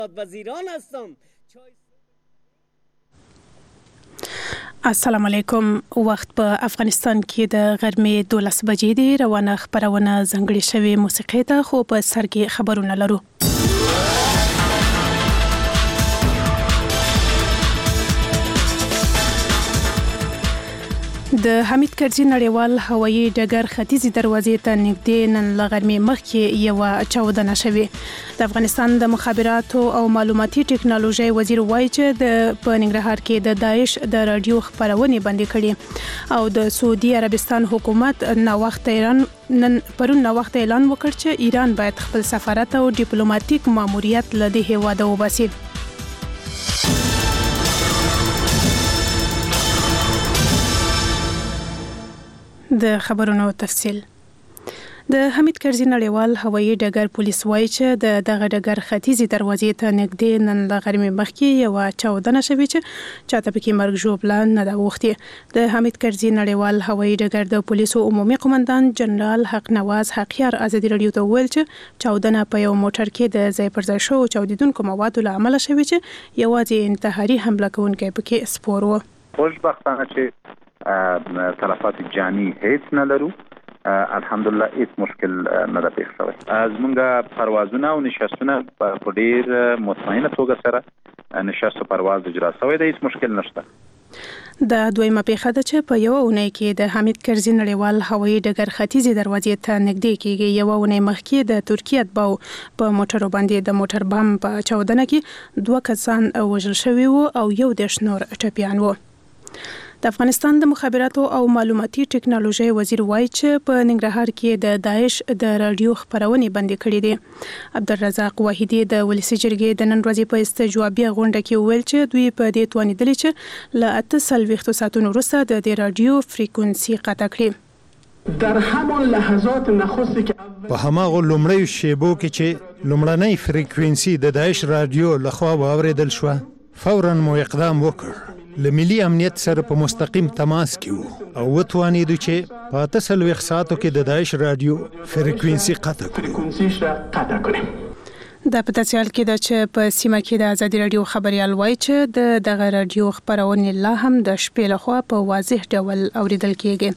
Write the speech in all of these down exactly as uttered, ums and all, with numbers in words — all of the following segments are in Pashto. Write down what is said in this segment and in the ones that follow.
وزیران هستم. السلام علیکم. وخت په افغانستان کې د غرمې دولس بجې دی. روانه خبرونه ځانګړې شوې موسیقي ته خو په سر کې خبرونه لرو. د حمید کرزي نړیوال هوایي ډګر ختیځي دروازې ته نږدې نن له غرمې مخکې یوه چاودنه شوې. د افغانستان د مخابراتو او معلوماتي ټکنالوژي وزیر وایي چې د په ننګرهار کې د داعش د رادیو خبرونې بندې کړي او د سعودي عربستان حکومت نو وخت ایران نن پرون نو وخت اعلان وکړ چې ایران باید خپل سفارت او ډیپلوماټیک ماموریت له دې هیواده وباسي. د خبرونو تفصیل. د حمید کرزي نړیوال هوایي ډګر پولیس وایي چې د دغه ډګر ختیځي دروازې ته نږدې نن له غرمې مخکې یوه چاودنه شوې چې چاته پکې مرګ ژوبله نه ده اوښتې. د حمید کرزي نړیوال هوایي ډګر د پولیسو عمومي قومندان جنرال حق نواز حقیار ازادي راډیو ته وویل چې چاودنه په یو موټر کې د ځای پر ځای شوو چاودیدونکو موادو له امله شوې چې یوازې انتحاري حمله کوونکی پکې سپور و. خوشبختانه چې تلفات جانی هیڅ نه لرو. الحمدلله هیڅ مشکل نه ده پیښ شوی. زمونږ پروازونه او نشستونه په ډیر مطمئنه توګه سره نشست پرواز اجرا شوی دی. هیڅ مشکل نشته. د دویمه پیښه ده چې په یو اونۍ کې د حمید کرزي نړیوال هوایي ډګر ختیځي دروازې ته نږدې کېږي. یو اونۍ مخکې د ترکیه اتباعو په موټرو باندې د موټر بم په چاودنه کې دوه کسان وژل شوي وو او یو دېرش نور ټپیان وو. د افغانستان د مخابراتو او معلوماتي ټکنالوژي وزیر وایي چې په ننګرهار کې د داعش د رادیو خبرونې بندې کړې دي. عبدالرزاق واحدي د ولسي جرګې د نن ورځې په استجوابي غونډه کې وویل چې دوی په دې توانیدلي چې له اته څلوېښتو ساعتونو وروسته د دې رادیو فریکونسي قطع کړي. در همان لحظات نخستی که په هماغو لومړیو شیبو کې چې لومړنۍ فریکونسي د داعش رادیو لخوا واورېدل شوه، فوراً مو اقدام وکړ. له ملي امنیت سره په مستقیم تماس کې وو او وتوانېدو چې په اته څلوېښت ساعتو کې د داعش رادیو فریکونسي قطع کړو. دا په داسې حال کې ده چې په سیمه کې د ازادي راډیو خبریال وایي چې د دغه راډیو خبرونې لا هم د شپې لخوا په واضح ډول اوریدل کېږي.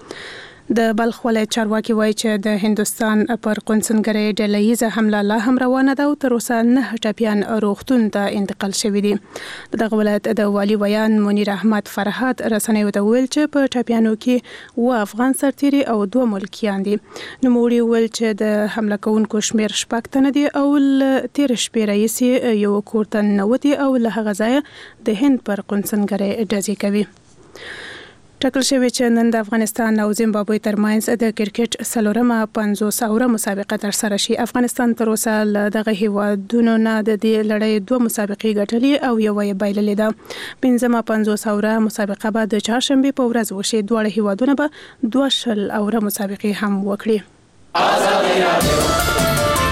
د بلخ ولایت چارواکي وایي چې د هندوستان پر قونسلګرۍ ډله ییزه حمله لا هم روانه ده او تر اوسه نه ټپیان روغتون ته انتقال شوي دي. د دغه ولایت د والي ویان منیر احمد فرهاد رسنیو ته ویل چې په ټپیانو کې اووه افغان سرتیري او دوه ملکیان دي. نوموړي ویل چې د حمله کوونکو شمیر شپږ تنه دي او له تېرې شپې راهیسې یو کور ته ننوتي او له هغه ځایه د هند پر قونسلګرۍ ډزې کوي. ټاکل شوی چې نن د افغانستان او زیمبابوې ترمنځ د کرکټ څلورمه پنځوس اوره مسابقه ترسره شي. افغانستان تر اوسه له دغه هیوادونو نه د دې لړۍ دوه مسابقې ګټلې او یوه یې بایللې ده. پنځمه پنځوس اوره مسابقه به د چهارشنبې په ورځ وشي. دواړه هیوادونه به دوه شل اوره مسابقې هم وکړي. آزادي راډیو.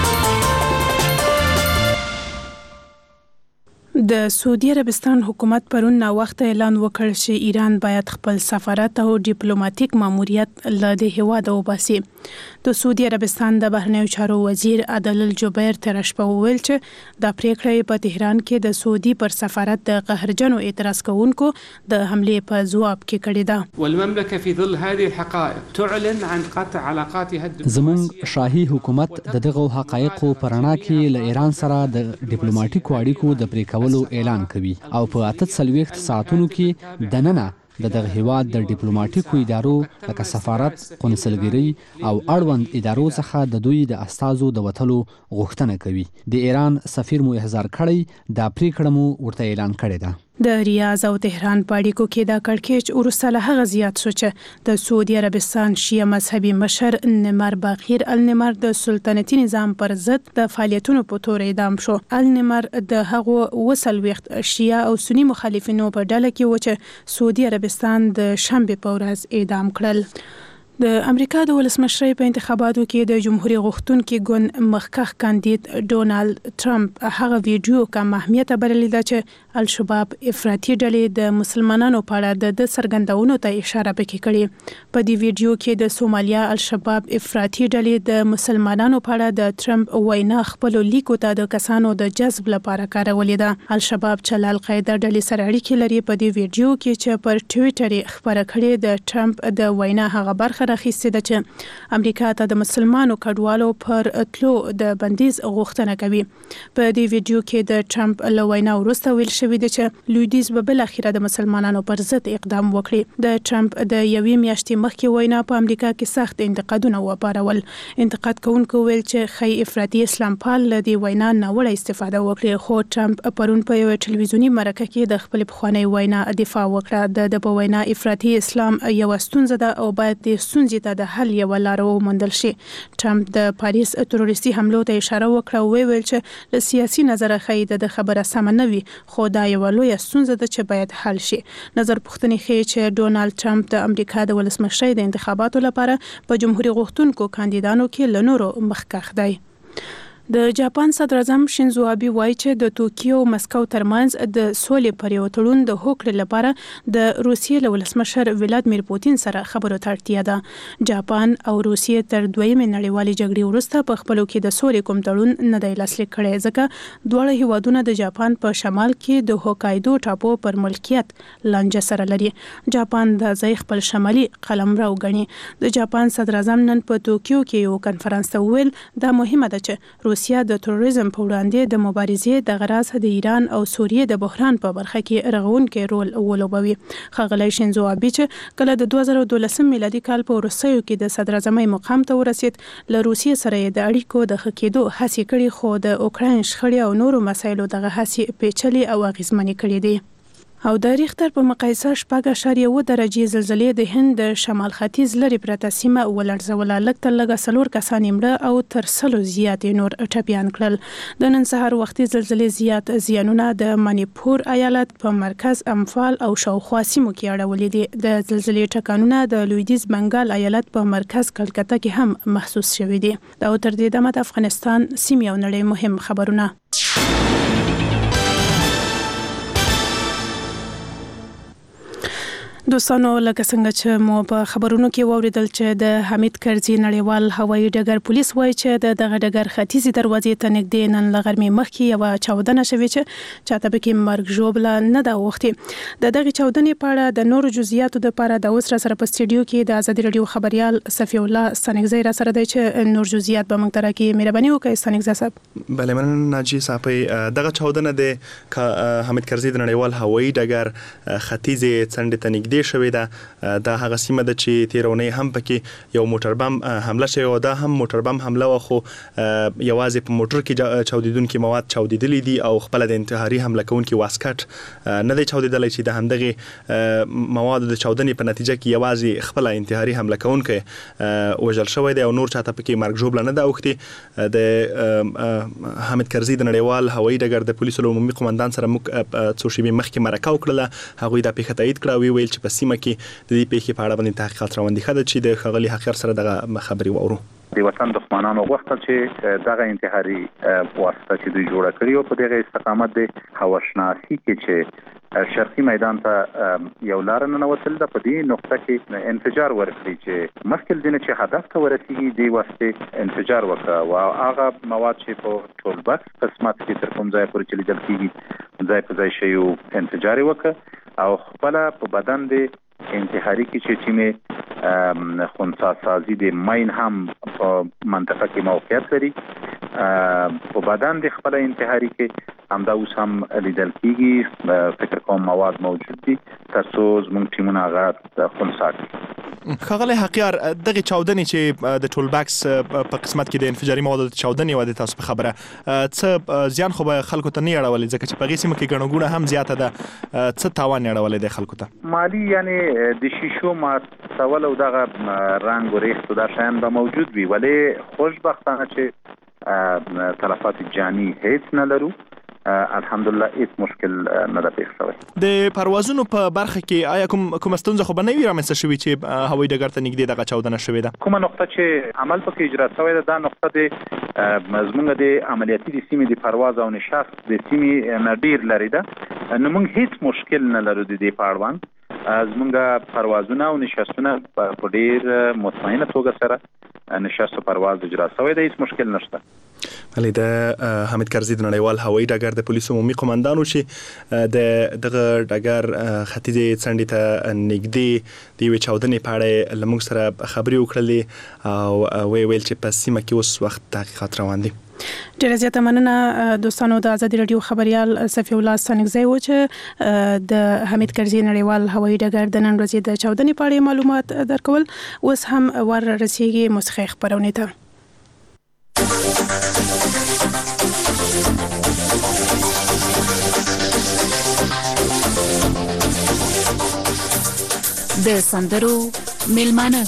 د سعودي عربستان حکومت پرون نا وخت اعلان وکړ چې ایران باید خپل سفارت او ډیپلوماټیک ماموریت له دې هیواده وباسي. د سعودي عربستان د بهرنیو چارو وزیر عادل الجبیر تر شپه وویل چې دا پریکړه په تهران کې د سعودي پر سفارت د قهرجنو اعتراض کوونکو د حملې په ځواب کې کړې ده. والمملكه في ظل هذه الحقائق تعلن عن قطع علاقاتها. زموږ شاهي حکومت د دغه حقایقو په رڼا کې له ایران سره د ډیپلوماټیکو اړیکو د پرې کولو اعلان کوي او په اته څلوېښت ساعتونو کې دننه د دغه هیواد د ډیپلوماټیکو ادارو لکه سفارت، قونسلګرۍ او اړوند ادارو څخه د دوی د استازو د وتلو غوښتنه کوي. د ایران سفیر مو احضار کړی، دا پریکړه مو ورته اعلان کړې ده. د ریاض او تهران په اړیکو کې دا کړکېچ وروسته له هغه زیات شو چې د سعودي عربستان شیعه مذهبي مشر نمر باقر النمر د سلطنتي نظام پر ضد د فعالیتونو په تور اعدام شو. النمر د هغو اووه څلوېښت شیعه او سني مخالفینو په ډله کې و چې سعودي عربستان د شنبې په ورځ اعدام کړل. د امریکا د ولسمشرۍ په انتخاباتو کې د جمهوریت غوښتونکي ګوند مخکښ کاندید ډونالد ټرمپ هغه ویډیو کم اهمیت بللې ده چې الشباب افراطي ډلې د مسلمانانو په اړه د څرګندونو ته اشاره پکې کړې. په دې ویډیو کې د سومالیا الشباب افراطي ډلې د مسلمانانو په اړه د ټرمپ وینا خپل لیکو ته د کسانو د جذب لپاره کارولې ده. الشباب چې القاعده ډلې سره اړیکې لري په دې ویډیو کې چې پر ټوئیټر یې خبره کړې د ټرمپ د وینا هغه برخه راخیستې ده چې امریکا ته د مسلمانو کډوالو پر تلو د بندیز غوښتنه کوي. په دې ویډیو کې د ټرمپ له وینا وروسته ویل شوی دی چې لویدیز به بل اخیره د مسلمانانو پر ضد اقدام وکړي. د ټرمپ د یوې میاشتې مخکې وینا په امریکا کې سخت انتقادونه وپارول. انتقاد کوونکو ویل چې خی افراطي اسلام پال له دې وینا ناوړه استفاده وکړي. خو ټرمپ پرون په یو ټلویزیوني مرکه کې د خپل پخوانی وینا دفاع وکړه. د په وینا افراطي اسلام یو ستونزه ده او باید د ستونزې ته د حل یو لار وموندل شي. ټرمپ د پاریس تروریستي حملو ته اشاره وکړه او ویل چې له سیاسي نظره خې د خبره سم نه وي خو دا یو لوی ستونزه ده چې باید حل شي. نظر پوښتنې ښیي چې ډونالد ټرمپ د امریکا د ولسمشرۍ د انتخاباتو لپاره په جمهوریت غوښتونکو کاندیدانو کې له نورو مخکښ دی. د جاپان صدر اعظم شینزو آبی وایي چې د توکیو او مسکو ترمنځ د سولې پر یو تړون د هوکړې لپاره د روسیې له ولسمشر ولادیمیر پوتین سره خبرو ته اړتیا ده. جاپان او روسیې تر دویمې نړیوالې جګړې وروسته په خپلو کې د سولې کوم تړون نه دی لاسلیک کړی ځکه دواړه هیوادونه د جاپان په شمال کې د هوکایدو ټاپو پر ملکیت لانجه سره لري. جاپان د ځای خپل شمالي قلمرو ګڼي. د جاپان صدر اعظم نن په توکیو کې یو کنفرانس ته ویل دا مهمه ده چې روسیا د تروریزم په وړاندې د مبارزې د غرض د ایران او سوریې د بحران په برخه کې رغونکي رول ولوبوي. ښاغلی شینزو آبی چې کله د دوه زره دولسم میلادي کال په وروستیو کې د صدر اعظمۍ مقام ته ورسید له روسیې سره د اړیکو د ښه کېدو هڅې کړې خو د اوکراین شخړې او نورو مسایلو دغه هڅې پیچلې او اغیزمنې کړې دي. او د ریختر په مقایسه شپږ اعشاریه اووه درجې زلزلې د هند د شمال ختیځ لرې پرته سیمه ولړزوله. لږ تر لږه څلور کسان مړه او تر سلو زیات نور ټپیان کړل. د نن سهار وختي زلزلې زیات زیانونه د منیپور ایالت په مرکز امفال او شاوخوا سیمو کې اړولې دي. د زلزلې ټکانونه د لویدیځ بنګال ایالت په مرکز کلکته کې هم محسوس شوي دي. دا تر دې دمه د افغانستان سیمې او نړۍ مهم خبرونه. دوستانو لکه څنګه چې مو په خبرونو کې واوریدل چې د حمید کرزي نړیوال هوایي ډګر پولیس وایي چې د دغه ډګر ختیځي دروازې ته نږدې نن له غرمې مخکې یوه چاودنه شوې چې چاته پکې مرګ ژوبله نه ده اوښتې. د دغې چاودنې په اړه د نورو جزئیاتو دپاره د اوس را سره په سټوډیو کې د ازادي راډیو خبریال صفی الله ستانکزی را سره دی چې نور جزئیات به موږ ته راکړي. مهرباني وکړئ ستانکزی صاحب. بله مننه ناجي صاحب. دغه چاودنه د حمید کرزي د نړیوال هوایي ډګر ختیځي څنډې ته نږدې شوې ده. دا هغه سیمه ده چې تیرونی هم پکې یو موټر بم حمله شوی او دا هم موټر بم حمله و خو یوازې په موټر کې چاودیدونکي مواد چاودیدلي دي او خپل د انتحاري حمله کوونکي واسکټ نه دی چاودیدلی چې د همدغه مواد د چاودنې په نتیجه کې یوازې خپل انتحاري حمله کوونکی وژل شوی دی او نور چاته پکې مرګ ژوبله نه ده اوښتې. د حمید کرزي د نړیوال هوایي ډګر د پولیسو له عمومي قومندان سره موږ څو شېبې مخکې مرکه وکړله. هغوی دا پیښه تایید کړه او ویل چې په سیمه کې د دې پیښې په اړه باندې تحقیقات روان دي. ښه ده چې د ښاغلي حقیر سره دغه خبرې واورو. د وطن دښمنانو غوښتل چې دغه انتحاري واسطه چې دوی جوړه کړې او په دغه استقامت د هواشناسي کې چې شرقي میدان ته یو لار ننوتل ده په دې نقطه کې انفجار ورکړي چې مخکې دینه چې هدف ته ورسیږي د واسطه انفجار وکړه او هغه مواد چې په ټول بکس قسمت کې تر کوم ځای پورې چې لیدل کېږي ځای په ځای شیو انفجار وکړه او خپل په بدن د انتحاري کې چې چې خنثی سازي د ماین هم په منطقه کې موقعیت لري په بدن د خپل انتحاري کې همدا اوس هم لیدل کېږي. فکر کوم مواد موجود دي ترڅو زموږ ټیمونه هغه خنثی کړي. ښاغلی حقیار دغه چاودنې چې د ټول بکس په قسمت کې د انفجاري موادو چاودنې و د تاسو په خبره څه زیان خو به خلکو ته نه اړولې ځکه چې په هغې سیمه کې ګڼه ګوڼه هم زیاته ده څه تاوان اړولی دی خلکو ته؟ مالي یعنې د شیشو ماتول او دغه رنګ و ریختو دا شیان به موجود وي ولې خوشبختانه چې تلفات جانی هیڅ نه لرو. الحمدلله هیڅ مشکل نه ده پیښ شوی. د پروازونو په برخه کې آیا کوم کوم ستونزه خو به نه وي رامنځته شوې چې هوایي ډګر ته نږدې دغه چاودنه شوې ده؟ کومه نقطه چې عمل پکې اجرا شوی ده دا نقطه د زموږ د عملیاتي د سیمې د پرواز او نشست د سیمې نه ډیر لري ده، نو موږ هیڅ مشکل نه لرو د دې په اړوند. زموږ پروازونه او نشستونه په ډیر مطمئنه توګه سره نشست او پرواز اجرا شوی ده، هیڅ مشکل نشته. ولی د حامد کرزي د نړیوال هوایي ډګر د پولیسو عمومي قومندان چې د دغه ډګر ختیځې څنډې ته نږدې د یوې چاودنې په اړه له موږ سره خبرې وکړلې او ویې ویل چې په سیمه کې اوس وخت تحقیقات روان دي. ډیره زیاته مننه دوستانو. د ازادي رادیو خبريال صفي الله ستانکزی و چې د حامد کرزي نړیوال هوایي ډګر د نن ورځې د چاودنې په اړه معلومات درکول. اوس هم ور رسیږي موسیقي خبرونه ته. د سندرو میلمانه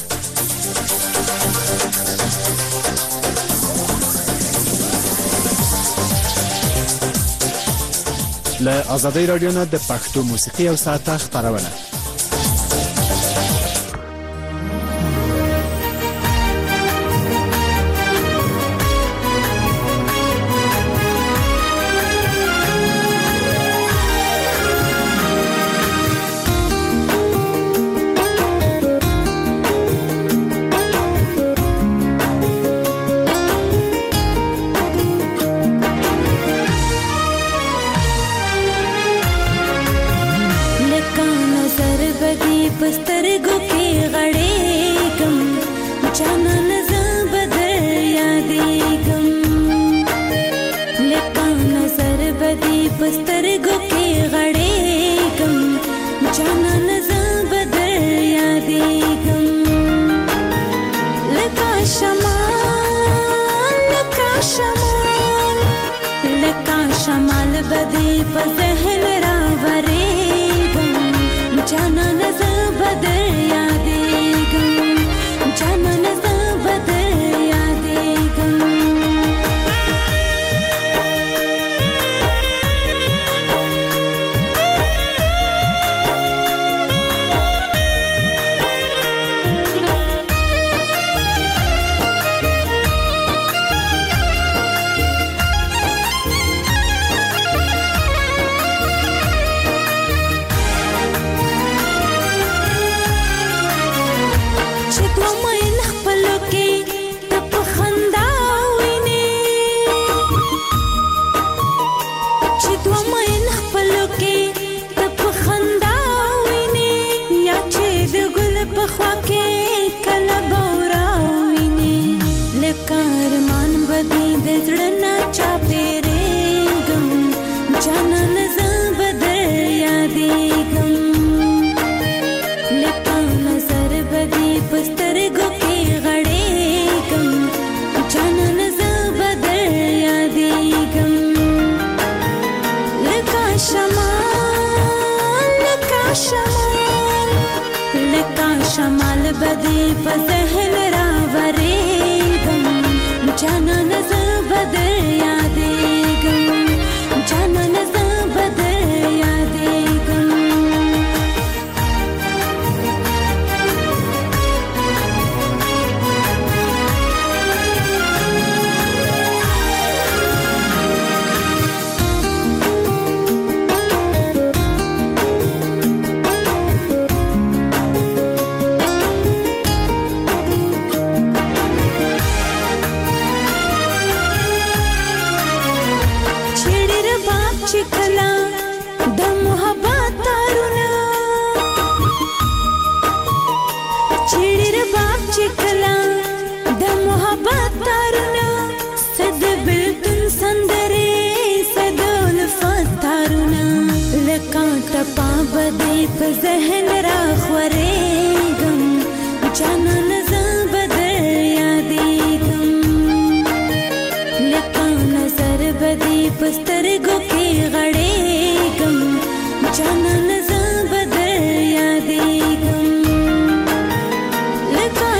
له آزادۍ رادیو نه د پښتو موسیقي او ساعته خبرونه.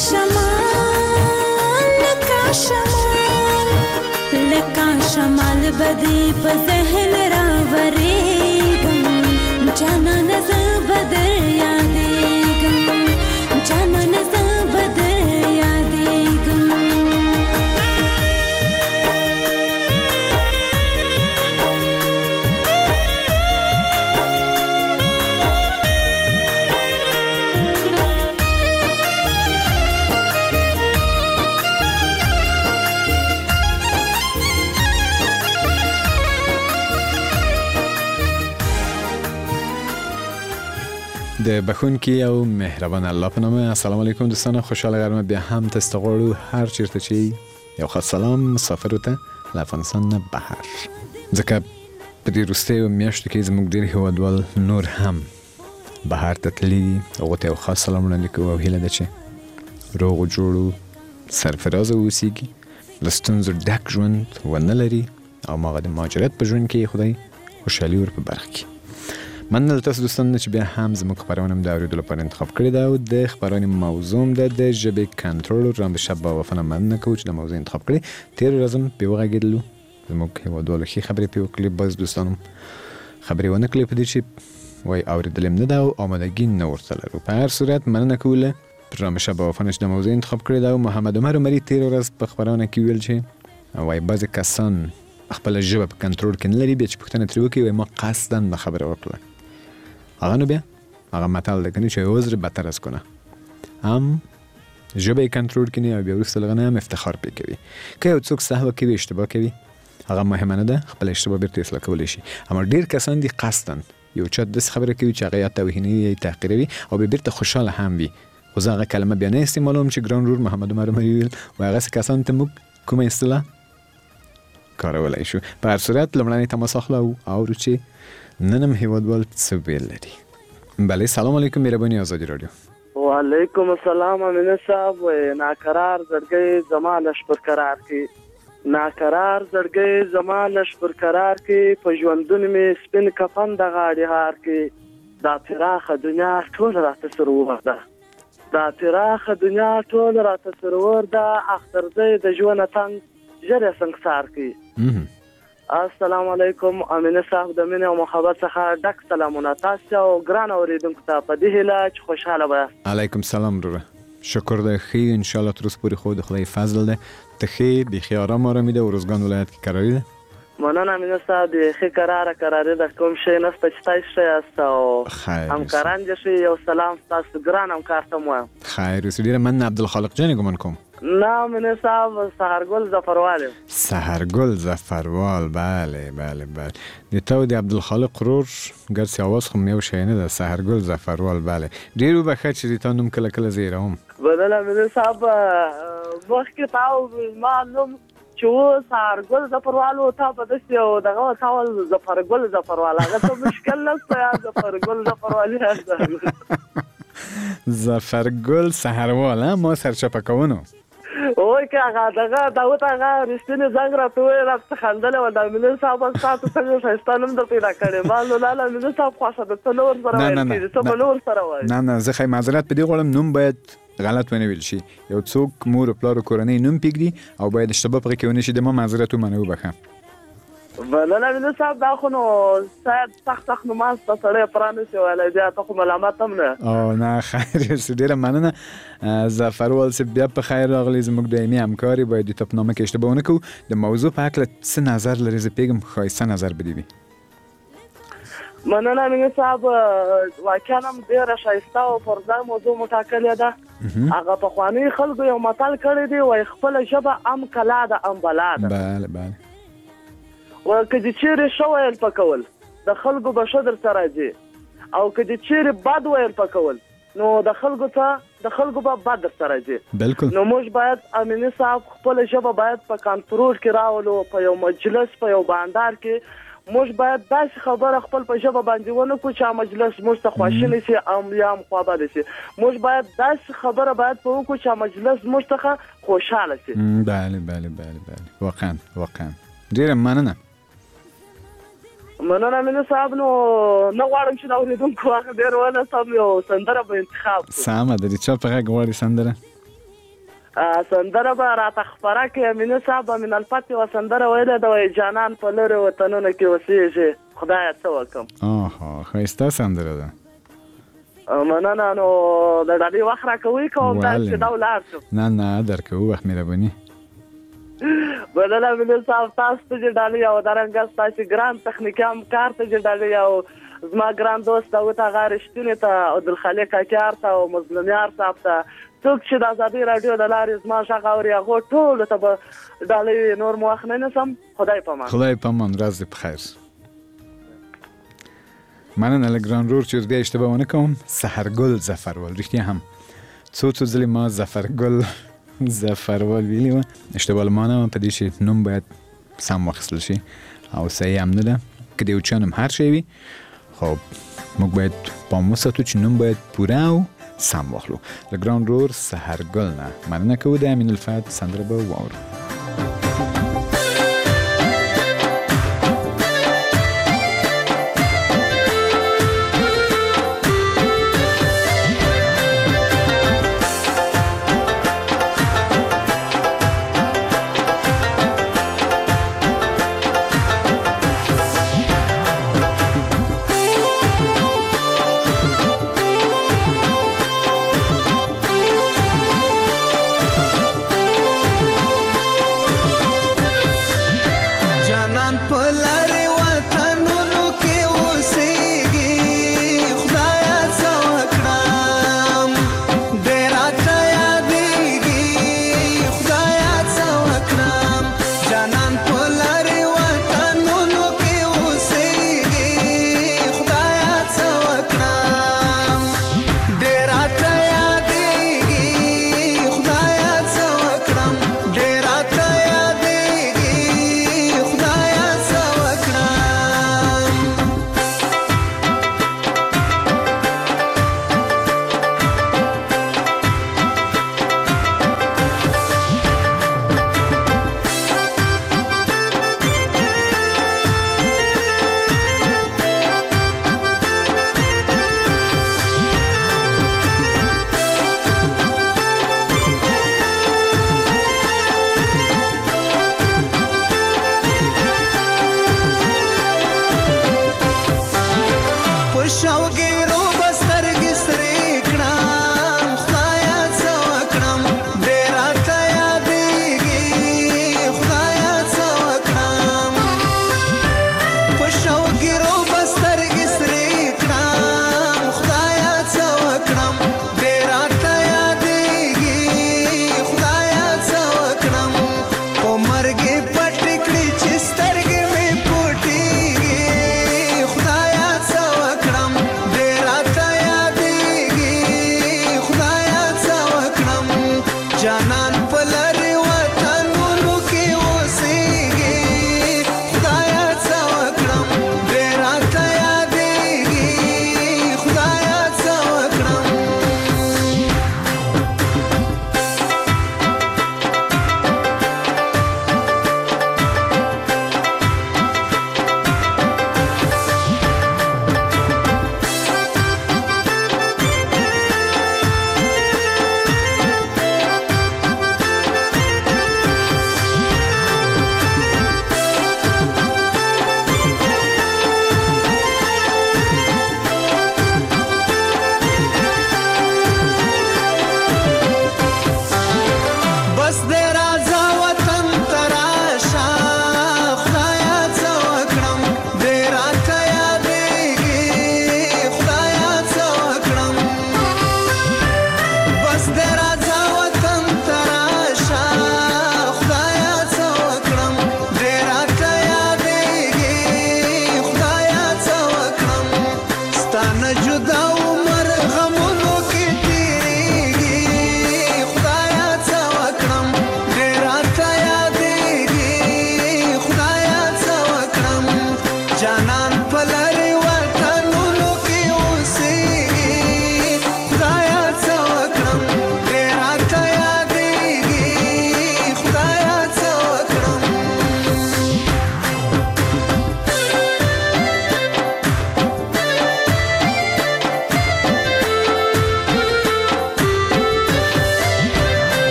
شمال بدی په ذهن راورېږم جانانه زه به در یادېږم جانانه زه به در یادېږم د بخونکي او مهربان الله په نامه. السلام علیکم دوستان، خوشحال غرمه بیا هم تاسو ته غواړو هر چیرته چې یو خاص سلام مسافر ته له افغانستان نه بهر، ځکه په دې وروستیو میاشتو کې زموږ ډېر هېوادوال نور هم بهر ته تللي دي. هغو ته یو خاص سلام وړاندې کوو او هیله ده چې روغ و جوړ و سرفرازه واوسیږي، له ستونزو ډک ژوند ونه لري او هغه د مهاجرت په ژوند کې خدای خوشحالي ور په برخه کړي. مننه له تاسو دوستانو چې بیا هم زموږ خپرونه د اورېدو لپاره انتخاب کړې ده او د خپرونې موضوع ده د ژبې کنټرول. رامبشب با وفنه مننه کوو چې د موضوع انتخاب کړې. تېر ورځ هم پرې وغږېدلو، زموږ هېوادوالو ښې خبرې پرې وکړې، بعض دوستانو خبرې ونه کړې په دې چې وایي اورېدل یې نه ده او آمادګي نه ورته لرو. په هر صورت مننه کوو له رامبشب با وفنه چې د موضوع انتخاب کړې ده. او محمد عمر عمري تېر ورځ په خپرونه کې ویل چې وایي بعضې کسان خپله ژبه په کنټرول کې نه لري، بیا چې پوښتنه ترې وکړي وایي ما قصداً دا خبره وکړه. هغه نو بیا هغه متل ده کنی چې عذر بهتر از کنه، هم ژبه یې کنټرول کړي او بیا وروسته له هغه نه هم افتخار پرې کوي. که یو څوک سهو کوي، اشتباه کوي، هغه مهمه نه ده، خپل اشتباه بیرته اصلاح کولی شي. اما ډېر کسان دي قصداً یو چا داسې خبره کوي چې هغه یا توهیني یا تحقیروي او بیا بیرته خوشحاله هم وي، خو زه هغه کلمه بیا نه استعمالوم چې ګران رور محمد عمر عمري ویل و هغسې کسانو ته موږ کومه اصطلاح کارولی شو. په هر صورت لومړنۍ تماس اخلو او اورو چې نن هم هېوادوال څه ویل لري. بله، سلام علیکم، مهرباني آزادی رادیو. وعلیکم السلام امینه صاحب. ناقرار زړګی زما لش پر قرار کې، ناقرار زړګی زما لش پر قرار کې، په ژوندون مې سپین کفن د غاړې هار کې، دا پراخه دنیا ټول راته سرور ده، دا پراخه دنیا ټول راته سرور ده، اختر دی د ژوند تنګ ژر یې سنګسار کې. السلام علیکم امینه صاحب، د مینې او محبت څخه ډک سلامونه تاسو او ګران اوریدونکو ته په دې هیله چې خوشحاله به. علیکم سلام وروره، شکر ده ښې انشاءالله تر اوسه پورې خو د خدای فضل ده، ته ښې بیخي ارام ارامي ده. ارزګان ولایت کې کراري ده؟ مننه امینه صاحب، بیخي کراره کراري ده، کوم شی نشته چې تاسو ښه یاست او همکاران دې ښه. یو سلام ستاسو ګران همکار ته م وایم. خیر اوسې. ډېره مننه. عبدالخالق جانې ګمان کوم؟ نه امینه صاحب، سحرګل ظفروال. سحرګل ظفروال، بله بله بله. د تا و د عبدالخالق رور ګرڅې اواز خو یو شی نه ده. سحرګل ظفروال، بله. ډېر وبخښه چې د تا نوم کله کله زه هېروم. بدله امینه صاحب، مخکې تا ما نوم چې و سحرګل ظفروال و، تا په داسې یو دغه تا ول ظفرګل ظفروال، هغه څه مشکل نشته یا ظفرګل ظفروالي هسته. ظفرګل سحروال، ما سرچپه کوونو وای که هغه دغه داوت هغه رښتینې زنګ راته وویل، راته خندلی وه. د امینه صاحب ستا ته څنګه ښایسته نوم در پیدا کړې. ما نو لاله امینه صاحب خوښه ده، څه نه ورسره ویل کېږي، څه به نه ورسره وایي. نه نه، زه ښایي معذرت په دې غواړم، نوم باید غلط ونه ویل شي. یو څوک مور و پلار و کورنۍ نوم پرېږدي او باید اشتباه پرې کې ونه شي. د ما معذرت ومنه، وبخښه. بلنه امینه صاحب، دا خو نو شاید سخت سخت نماز ته سړی پرانیسي ویلی، بیا ته خو ملامت هم نه. او نه خیر اوسې، ډېره مننه. ظفروال صاحب بیا په خیر راغلی، زموږ دایمي همکار یې، باید د ته په نامه کې اشتباه ونه کوو. د موضوع په هکله څه نظر لرې؟ زه پوهېږم ښایسته نظر به دې وي. مننه امینه صاحب، واقعا هم ډېره ښایسته او پر ځای موضوع مو ټاکلې ده. هغه پخواني خلکو یو متل کړی دی، وایي خپله ژبه ام کلا ده ام بلا ده. بله بله. و که دې چیرې ښه ویل پکول د خلکو به ښه در سره ځي، او که دې چیرې بد ویل پکول نو د خلکو ته د خلکو به بد در سره ځي. بالکل. نو موږ باید امینه صاحب خپله ژبه باید په کنټرول کې راولو. په یو مجلس په یو بانډار کې موږ باید داسې خبره خپل په ژبه باندې ونه کړو چې مجلس موږ ته خواشینی شي ام یا هم خواباده شي. موږ باید داسې خبره باید په وکړو چې مجلس موږ ته خوشحاله شي. بله بله بله بله، واقعا واقعا. ډېره مننه. مننه امینه صاحب. نو نه غواړم چې د اورېدونکو هغه ډېر ونه سم، یو سندره به انتخاب کړو. سمه ده. د چا په غږ غواړې سندره؟ سندره به راته خپره کړي. امینه صاحب به من الفتح یوه سندره ویلې ده، وایي جانان په لرې وطنونو کې اوسېږي، خدایه څه وکړم. آها ښایسته سندره ده. مننه. نو د ډالۍ وخت راکوئ کوم دا چې دا ولاړ شم؟ نه نه درکوو وخت مهرباني. مننه امینه صاحب تاسو ته چې ډالۍ او دارنګه ستاسې ګران تخنیکي همکار ته چې ډالۍ او زما ګران دوست داود اغا رښتینې ته او عبدالخالق کاکیار ته او مظلوم یار صاحب ته، څوک چې د ازادۍ راډیو د لارې زما غږ اوري هغو ټولو ته به ډالۍ نور مو وخت نه نیسم. خدای په امان. خدای په امان. ورځ دې په خیر. مننه له ګران رور چې بیا اشتباه ونه کوم. سحرګل ظفرول رښتیا هم څو څو ځلې ما ظفرګل ظفرول ویلي وه، اشتباه له ما نه په دې چې نوم باید سم واخیستل شي او صحیح هم نه ده. که د یو چا نوم هر شی وي خب موږ باید پام وساتو چې نوم باید پوره او سم واخلو. له ګران رور سحرګل نه مننه کوو. د امین الفتح سندره به واورو.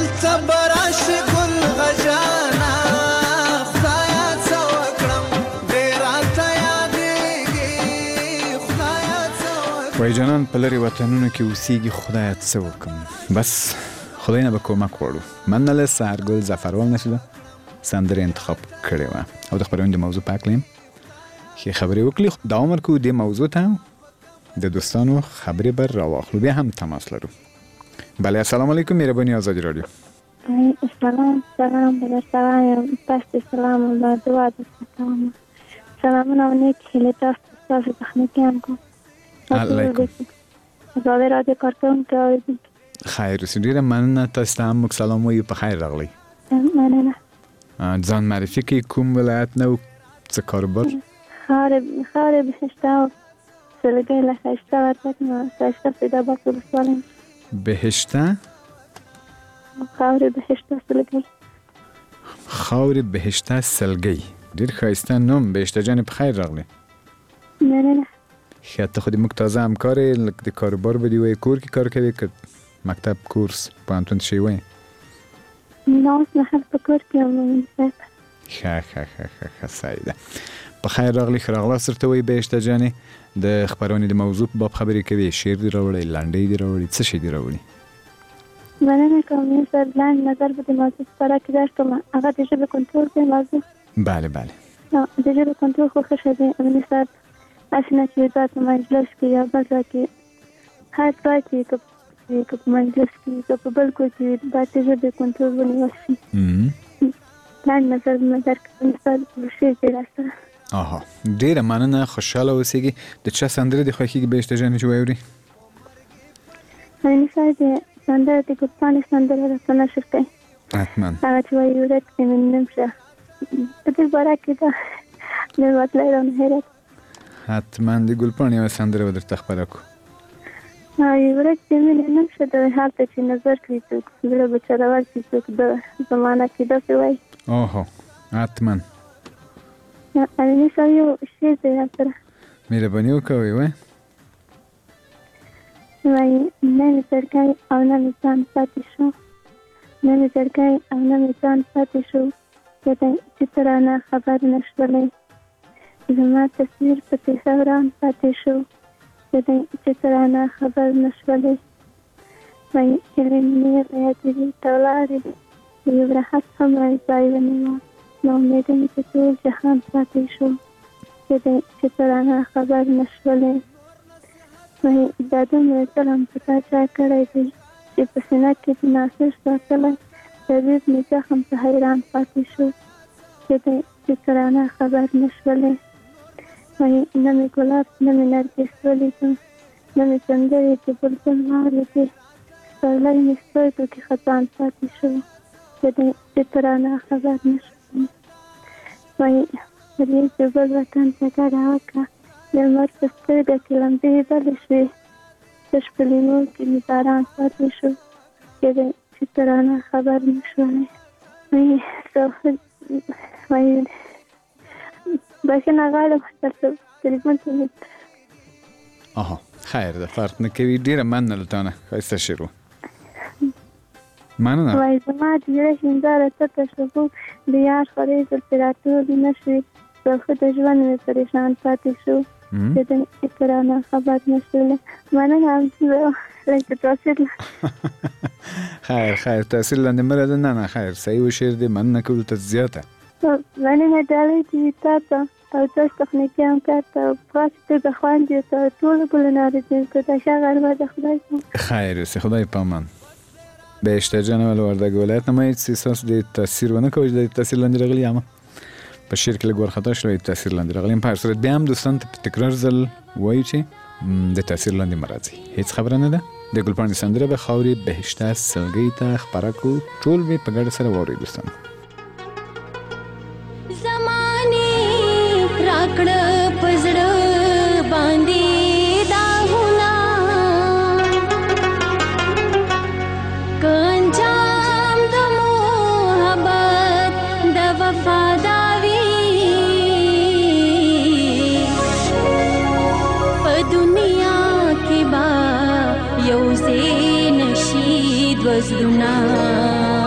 تبراش ګل غجانا خدایا څه وکړم ډېر راته یادېږي خدایا څه وکړم. وای جانان په لرې وطنونو کې اوسېږي خدایا څه وکړم. بس خدای نه به کومک غواړو. مننه سهرګل ظفروال نشده سندره انتخاب کړې وه او د خپرونې د موضوع په هکله یم ښې خبرې وکړي. دا عمر کو دې موضوع ته د دوستانو خبرې به راواخلو. بیا هم تماس لرو. بله السلام علیکم مهرباني آزادي رادیو. سلام سلام درته وایم تاسو سلام الله دعا درته کوم. سلامونه او نیک هیلې تاسو تاسو تخنیکیان کوم. علیکم. زه رادیو کارکوونکی اورېدونکی. خیر اوسئ. ډېره مننه. تاسو ته هم موږ سلام وایو. په خیر راغلی. مننه. ځان معرفي کړئ. کوم ولایت نه او څه کاروبار؟ خاورې بهشته او سلګۍ له ښایسته وردګ نه ښایسته فیضآباد ولسوالۍ. بهشته خاورې بهشته سلګۍ. خاورې بهشته سلګۍ. ډېر ښایسته نوم. بهشته جانې په خیر راغلی. مننه. ښه ته خو د موږ تازه همکار یې. لکه د کاروبار به دې وایي کور کې کار کوې که مکتب کورس پوهنتون شی وایي؟ نه اوس مهال په کور کې یم. ښه ښه ښه ښه ښه صحیح ده. په خیر راغلی. ښه راغلاست درته وایي بهشته جانې. د خپرونې د موضوع په باب خبرې کوي. شعر دې راوړی، لنډۍ دې راوړي، څه شی دې راوړي؟ مننه کوم. سر لاندې نظر به د موضوع په اړه کې درکړم. هغه د ژبې کنټرول دی موضوع. بله بله. د ژبې کنټرول خو ښه شی دی. امني صاحب هسې نه چې دا په مجلس کې یا بل ځای کې هر ځای کې که په مجلس کې که په بل کور کې باید د ژبې کنټرول ونیول شي. لاندې نظر مې درکړم. مثال شعر دی راسره. آها ډېره مننه. خوشحاله اوسېږي. د چا سندره دې خوښېږي بهشته جانې چې واوري؟ امني صاحب د سندره د ګلپاڼې سندره راته نشر کوي. حتما. هغه چې وایي ورځ کې مې نیم شه په دې باره کې دا مېلمتلی را نهیرت. حتما د ګلپاڼې یوه سندره به درته خپره کړو. ورځ چې مې نیم شه د هلته چې نظر کړي څوک زړه به چرول شي څوک د زمانه کې داسې وایي. اوهو حتما. امني صاحب یو شعر دی راسره. مهرباني وکوئ وایي. وایي نه مې زړګی او نه مې ځان پاتې شو نه مې زړګی او نه مې ځان پاتې شو چې ته رانه خبر نه شولې زما تصویر پسې حیران پاتې شو چې ته رانه خبر نه شولې. وایي هیلې مې یادېدې ته ولاړې یو راحت هم ځای ونیوه نو امیده مې چې ټول جهان پاتې شو چې ته رانه خبر نه شولې. وایي دا دومره ظلم په تا چا کړی دی چې په سینه کې د ناصر ساتلی طبیب مې زخم ته حیران پاتې شو چې ته رانه خبر نه شولې. وایي نه مې ګلاب نه مې نرګس ولیدم نه مې سندرې د بلبل واورېدې سپرلی مې سترګو کې خزان پاتې شو چې ته رانه خبر نه شولې. وایي ریز د بل وطن ته ګډه وکړه د لمر په سترګه کې لمبې بلې شوې تش په لیمو کې مې باران پاتې شو چې ته رانه خبر نه شولې. وایي وایي بخښنه غواړم درته تلیفون ته مې. آها خیر ده فرق نه کوي. ډېره مننه له تا نه. ښایسته شعر و. مننه. وایي زما د زړه هنداره تته شوه خو د یار خورې زلفې راټولې نه شوې خو د ژوند مې پریشان پاتې شو چې ته رانه خبر نه شولې. مننه لږ تاثیر خیر خیر تاثیر لاندې مه راځه. نه نه خیر صحیح و شعر دی. مننه کولو ته زیاته. مننه ډالۍ دې وي تا ته او تاسو تخنیکي همکار ته او په خاص توګه خویندې ته ټولو ګلونه اورېدونکو ته ښه غرمه د خدای پامان. خیر اوسې خدای پامان. بهشته جان ول وردګ ولایت نه مې چې تاسو د تاثیر ونه کوئ د تاثیر لاندې راغلی یم په شعر کې لږ ورخطا شوی تاثیر لاندې راغلی یم. په هر صورت بیا هم دوستان ته په تکرار ځل وایو چې د تاثیر لاندې مه راځئ. هېڅ خبره نه ده. د ګلپاڼې سندره به خاورې بهشته سلګۍ ته خپره کړو. ټول به په ګډه سره واورئ دوستان. زمانې راکړه په زړه باندې داغونه که انجام د محبت د وفاداري په دنیا کې با یو ځای نشي دوه زړونه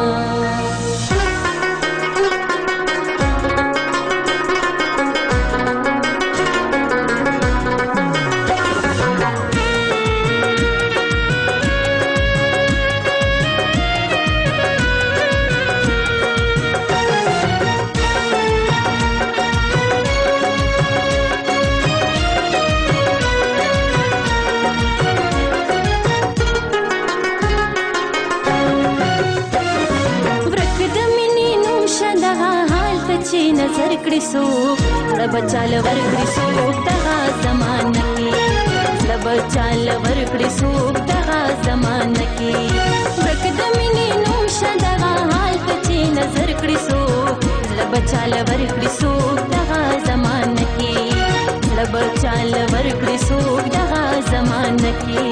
چې نظر کړی سو زړه بچاله ورکړی سو دغه زمانه کې زړه بچاله ورکړی سو دغه زمانه کې ورک د مینې نوم شه دغه حال ته چې نظر کړی سو زړه بچاله ورکړی سو دغه زمانه کې زړه بچاله ورکړی سو دغه زمانه کې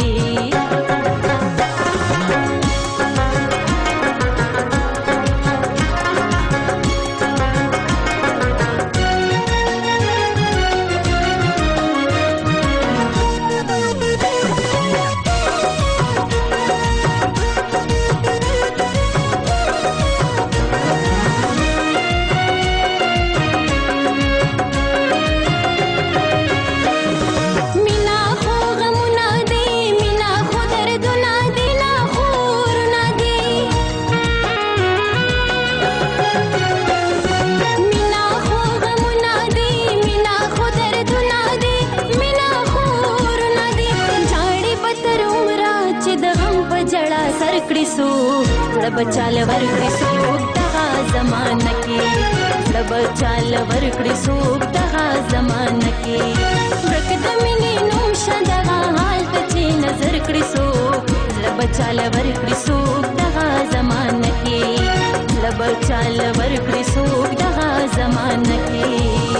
बचाल वर्कड़ी सूख दगा ज़माना की बचाल वर्कड़ी सूख दगा ज़माना की रक दमिनी नूशा दगा हाल तची नजर कड़ी सूख बचाल वर्कड़ी सूख दगा ज़माना की बचाल वर्कड़ी सूख दगा ज़माना की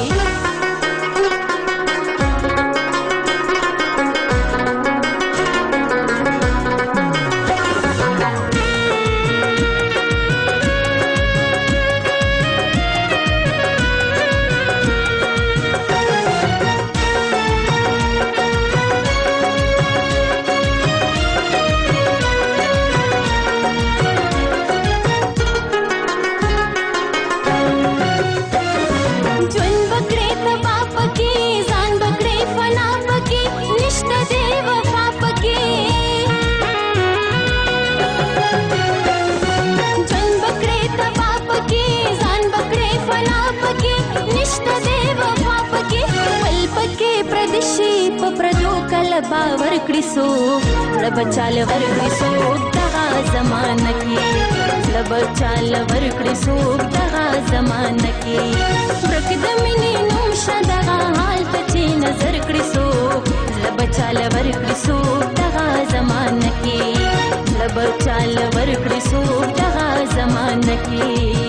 बावर कड़ी सो बचाल वर्कड़ी सो दगा ज़माना की बचाल वर्कड़ी सो दगा ज़माना की रक दमिनी नूशा दगा हाल तची नजर कड़ी सो बचाल वर्कड़ी सो दगा ज़माना की बचाल वर्कड़ी सो दगा ज़माना की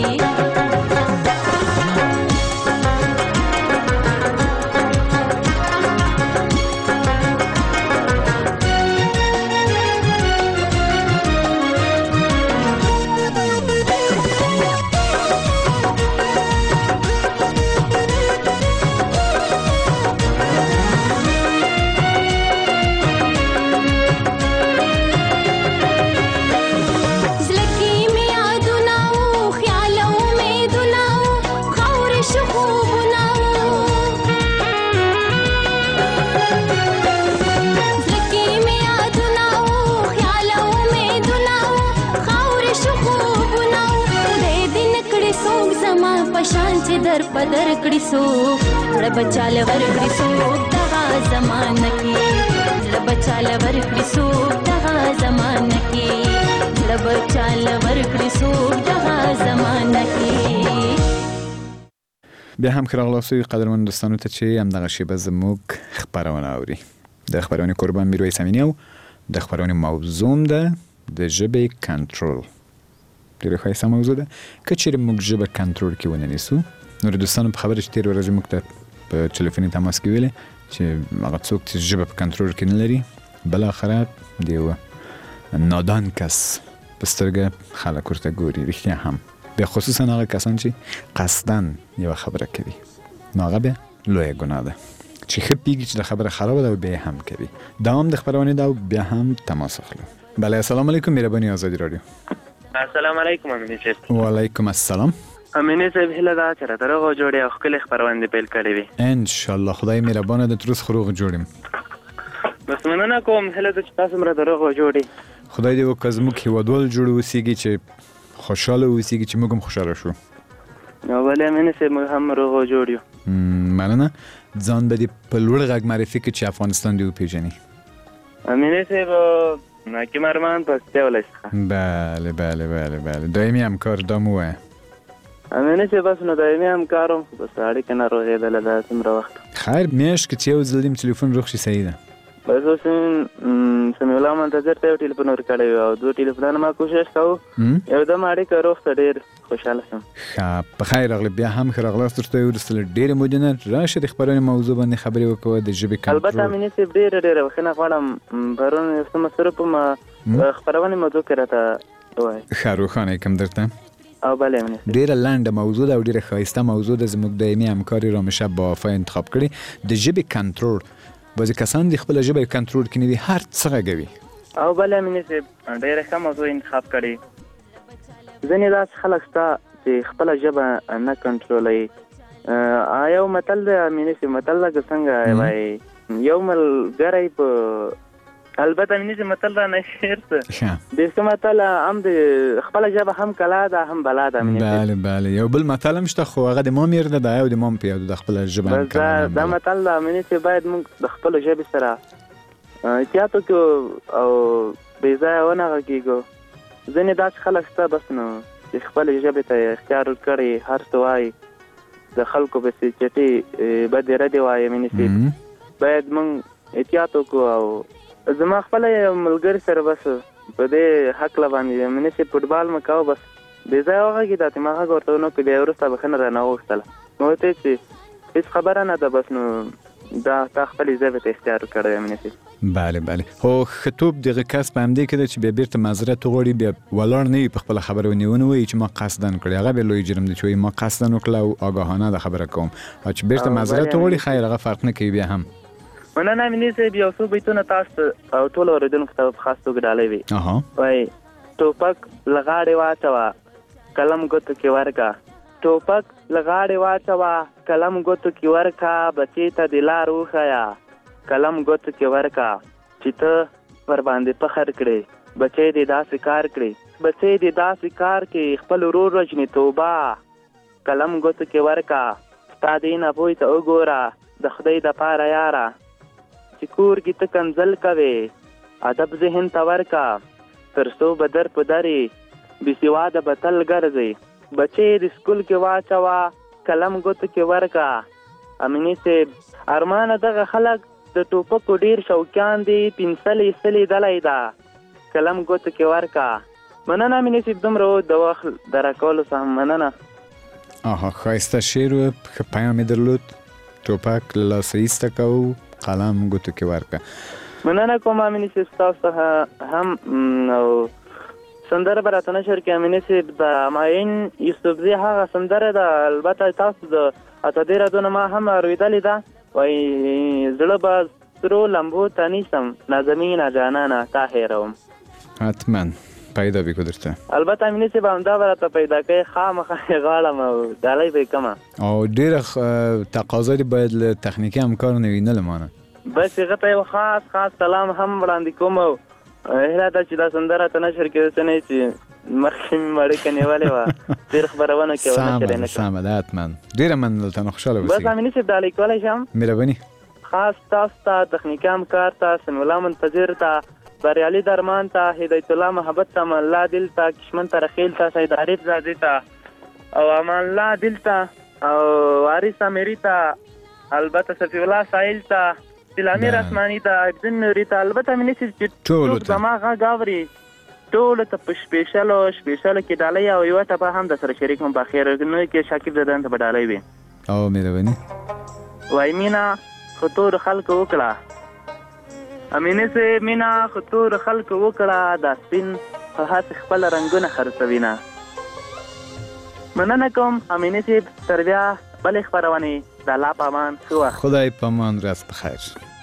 दर पदर कड़ी सो बचाल वर्कड़ी सो दगा ज़माना की बचाल वर्कड़ी सो दगा ज़माना की बचाल वर्कड़ी सो दगा ज़माना की بیا هم خراغلاسوی قدرمن دوستانو ته چې هم دغه شیبه زموږ خبرونه اوري د خبرونه قربان میرویس امینی او د خبرونه موضوع ده د ژبې کنټرول ډیره ښایسته موضوع ده که چیرې موږ ژبه کنټرول کې ونه نیسو نو دوستانو په خبره چې تیر ورځ موږ ته په ټلیفوني تماس کې ویل چې هغه څوک چې ژبه په کنټرول کې نه لري بل اخره دی و نادان کس په سترګه خلک ورته ګوري رښتیا هم به خصوصا هغه کسان چې قصدن یو خبره کوي نو هغه به لوی ګناه ده چې خپېږي چې د خبره خراب ده او به هم کوي دوام د خبرونه دا بیا هم تماس اخلو بله السلام علیکم مهرباني آزادی رادیو السلام علیکم امینی صاحب وعلیکم السلام امینی صاحب هله دا چې راته روغ جوړې او خپل خبرونه پیل کړې وي ان شاء الله خدای مهربانه د تروس خروغ جوړیم بس مننه کوم هله چې تاسو مر دروغ جوړې خدای دې وکزمو کې ودول جوړ وسیږي چې خوشاله وسیږي چې موږ هم خوشاله شو نو ولې امینی صاحب موږ هم روغ جوړیو مننه ځان به دې په لوړ غږ معرفي کړي چې افغانستان دی وپیژني امینی صاحب ناکیم ارمان پسته ولای څخه بله بله بله بله دایمي همکار دا مو امینه چې بس نو دایمي همکارم بس اړیکه نه روغېدله دا څومره وخت خیر میاشت کې چې یو ځل دې تلیفون روغ شي صحیح ده بس اوس سمیع الله منتظر ته یو ټلیفون ورکړی و او دوه ټلیفونونه ما کوشش کوو یو دم اړیکه روغ ته ډېر خوشحاله شم ښه په خیر راغلی بیا هم ښه راغلاست درته وروسته له ډېرې مودې نه راشه د خپرونې موضوع باندې خبرې وکړه د ژبې کنټرول البته امینې صاحب ډېره ډېره بخښنه غواړم پرون یو څه مصروف وم خپرونې موضوع کې راته ووایه ښه روښانه یې کړم درته او بله امینې ډېره لنډه موضوع ده او ډېره ښایسته موضوع ده زموږ دایمي همکار رامشه بافا انتخاب کړې د ژبې کنټرول بعضې کسان د خپله ژبه کنټرول کې نه وي هر څه غږوي او بله امینې صاحب ډېره ښه موضوع انتخاب کړې ځینې داسې خلک شته چې خپله ژبه نه کنټرولوي یو متل دی امینې صاحب متل لکه څنګه وایي یو ملګری په البته امینې صاحب متل را نه شعر څه داسې متل هم د خپله ژبه هم کلا ده هم بلا ده امینې صاحب بله بله یو بل متل هم شته خو هغه د ما میر ده دا یو د ما په یادو د خپله ژبه هم کلا ده دا متل ده امینې صاحب باید موږ د خپلو ژبې سره احتیاط وکړو او بې ځایه ونه غږېږو ځینې داسې خلک شته بس نو چې خپلې ژبې ته اختیار ورکړی هر څه وایي د خلکو پسې چټي بدې ردې وایي امینې صاحب باید موږ احتیاط وکړو او زما خپله یو ملګري سره بس په دې هکله باندې امینې صاحب فوټبال مه کوه بس بې ځایه وغږېده چې ما غږ ورته ونه کړو بیا وروسته بښنه رانه وغوښتله ما ورته ویل چې هېڅ خبره نه ده بس نو دا تا خپلې ژبې ته اختیار وکړی امینې صاحب بله بله خو ښه توب دغه کس په همدې کې ده چې بیا بیرته معذرت وغواړي بیا ولاړ نه وي په خپله خبره ونې ونه وایي چې ما قصدن کړې هغه بیا لوی جرم دی چې وایي ما قصدن وکړله او آګاهانه دا خبره کوم او چې بیرته معذرت وغواړي خیر هغه فرق نه کوي بیا هم مننه امینې صاحب یو څو بیتونه تاسو ته او ټولو اورېدونکو ته په خاص توګه ډالۍ وي وایي ټوپک له غاړې واچوه قلم ګوتو کې ورکه ټوپک له غاړې واچوه قلم ګوتو کې ورکه بچې ته د لار وښیه قلم ګوتو کې ورکه چې ته پر باندې فخر کړې بچې دې داسې کار کړې بچې دې داسې کار کې خپل ورور وژنې توبه قلم ګوتو کې ورکه ستا دې نبوی ته وګوره د خدای دپاره یاره چې کور کې ته کنځل کوې ادب ذهن ته ورکه تر څو به در په درې بېسواده به تل ګرځې بچې د سکول کې واچوه قلم ګوتو کې ورکه امینې صاحب ارمانه دغه خلک د ټوپکو ډېر شوقیان دي پنسل یې څه لیدلی ده قلم ګوتو کې ورکه مننه امینې صاحب دومره د وخت د راکولو څخه مننه آها ښایسته شعر و ښه پیام یې درلود ټوپک له لاسه ایسته کوو قلم ګوتو کې ورکه مننه کوم امینې صاحب ستاسو څخه هم او سندره به راته نشر کړي امینې صاحب د ماین یوسفزي هغه سندره ده البته تاسو د اته ډېره دونه ما هم اورېدلې ده وایي زړه به سرو لمبو ته نیسم نازمینه جانانه تا هېروم حتما پیدا بې درته البته امینې صاحب همدا به راته پیدا کوي خامخا یې غواړم او ډالۍ به یې کمه او ډېره تقاضا دې باید له تخنیکي همکارو نه وي نه له ما نه بس هغه ته یو خاص خاص سلام هم وړاندې کوم او هیله ده چې دا سندره ته نشر کېده څه نه چې مخکې مې اړیکه نیولې وه ډېر خپرونه کې ونشر یې نه کړم سمه ده حتما ډېره مننه ته نو خوشحاله اوسئ بس امینې صاحب ډالۍ کولی شم مهرباني خاص تاسو ته تخنیکي همکار ته سمیع الله منتظر ته بریالي درمان ته هدایت الله محبت ته امان الله دل ته کشمن ته رخیل ته سید عارف زادې ته او امان الله دل ته او وارث امیري ته البته صفي الله سایل ته سلامیر اسماني ته عبدالدین نوري ته البته امینې صاحب چې ټوک زما غږ اوري ټولو ته په شپېشلو شپېشلو کې ډالۍ او یوه ټپه هم در سره شریک هم په اخرنیو کې شاکر ددن ته به ډالۍ وي او مهرباني وایي مینه خو تور خلکو وکړه امینې صاحب مینه خو تور خلکو وکړه دا سپین په هسې خپله رنګونه خرڅوینه مننه کوم امینې صاحب تر بیا بلې خپرونې د الله په امان ښه وخت خدای په امان ورځ په خیر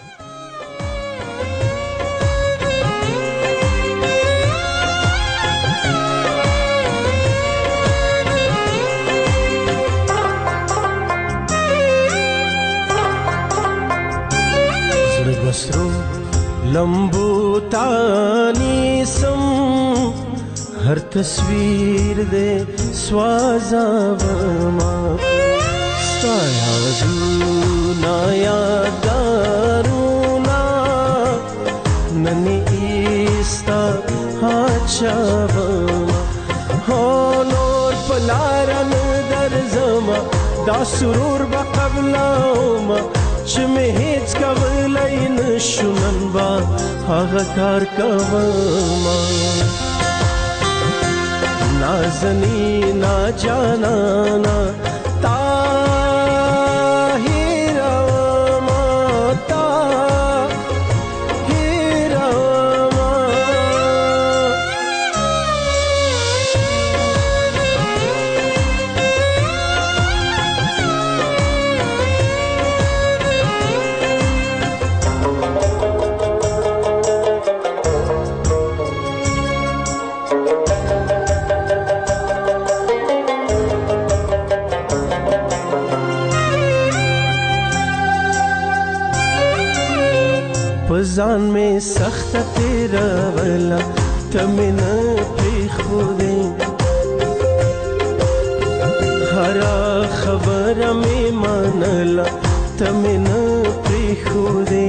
وسرو لمبو تانی سم هر تصویر دے سوازا ورما سایا دونا یادارونا ننی ایستا ہاچا ورما ہو نور پلارن در درځما دا سرور به قبلوما چې مې هیڅ کولی نشو نن به هغه کار کوما نازنینا جانانا تا هیروما تا هیروما پزان میں سخت تیرا ولا تمن پریخودے ہرا خبر میں مانلا تمن پریخودے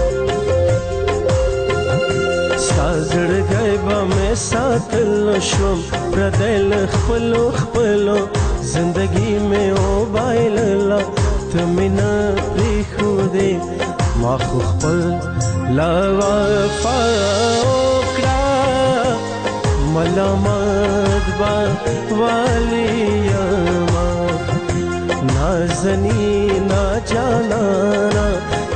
سازڑ گئے با میں ساتل شوم پردل خپلو خپلو زندگی میں او بایللا تمن پریخودے ما خو خپل لا وفا وکړه ملامت با واليما نازنینا جانانا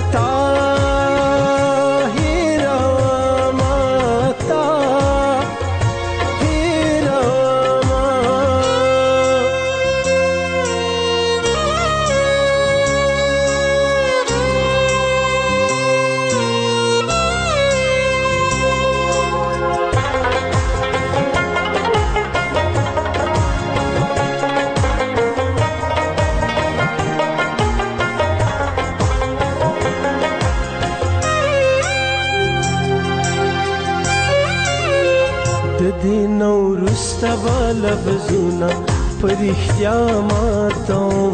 طاهرما طاهرما دینو رستا بالا بزونا پریختیا ماتاوم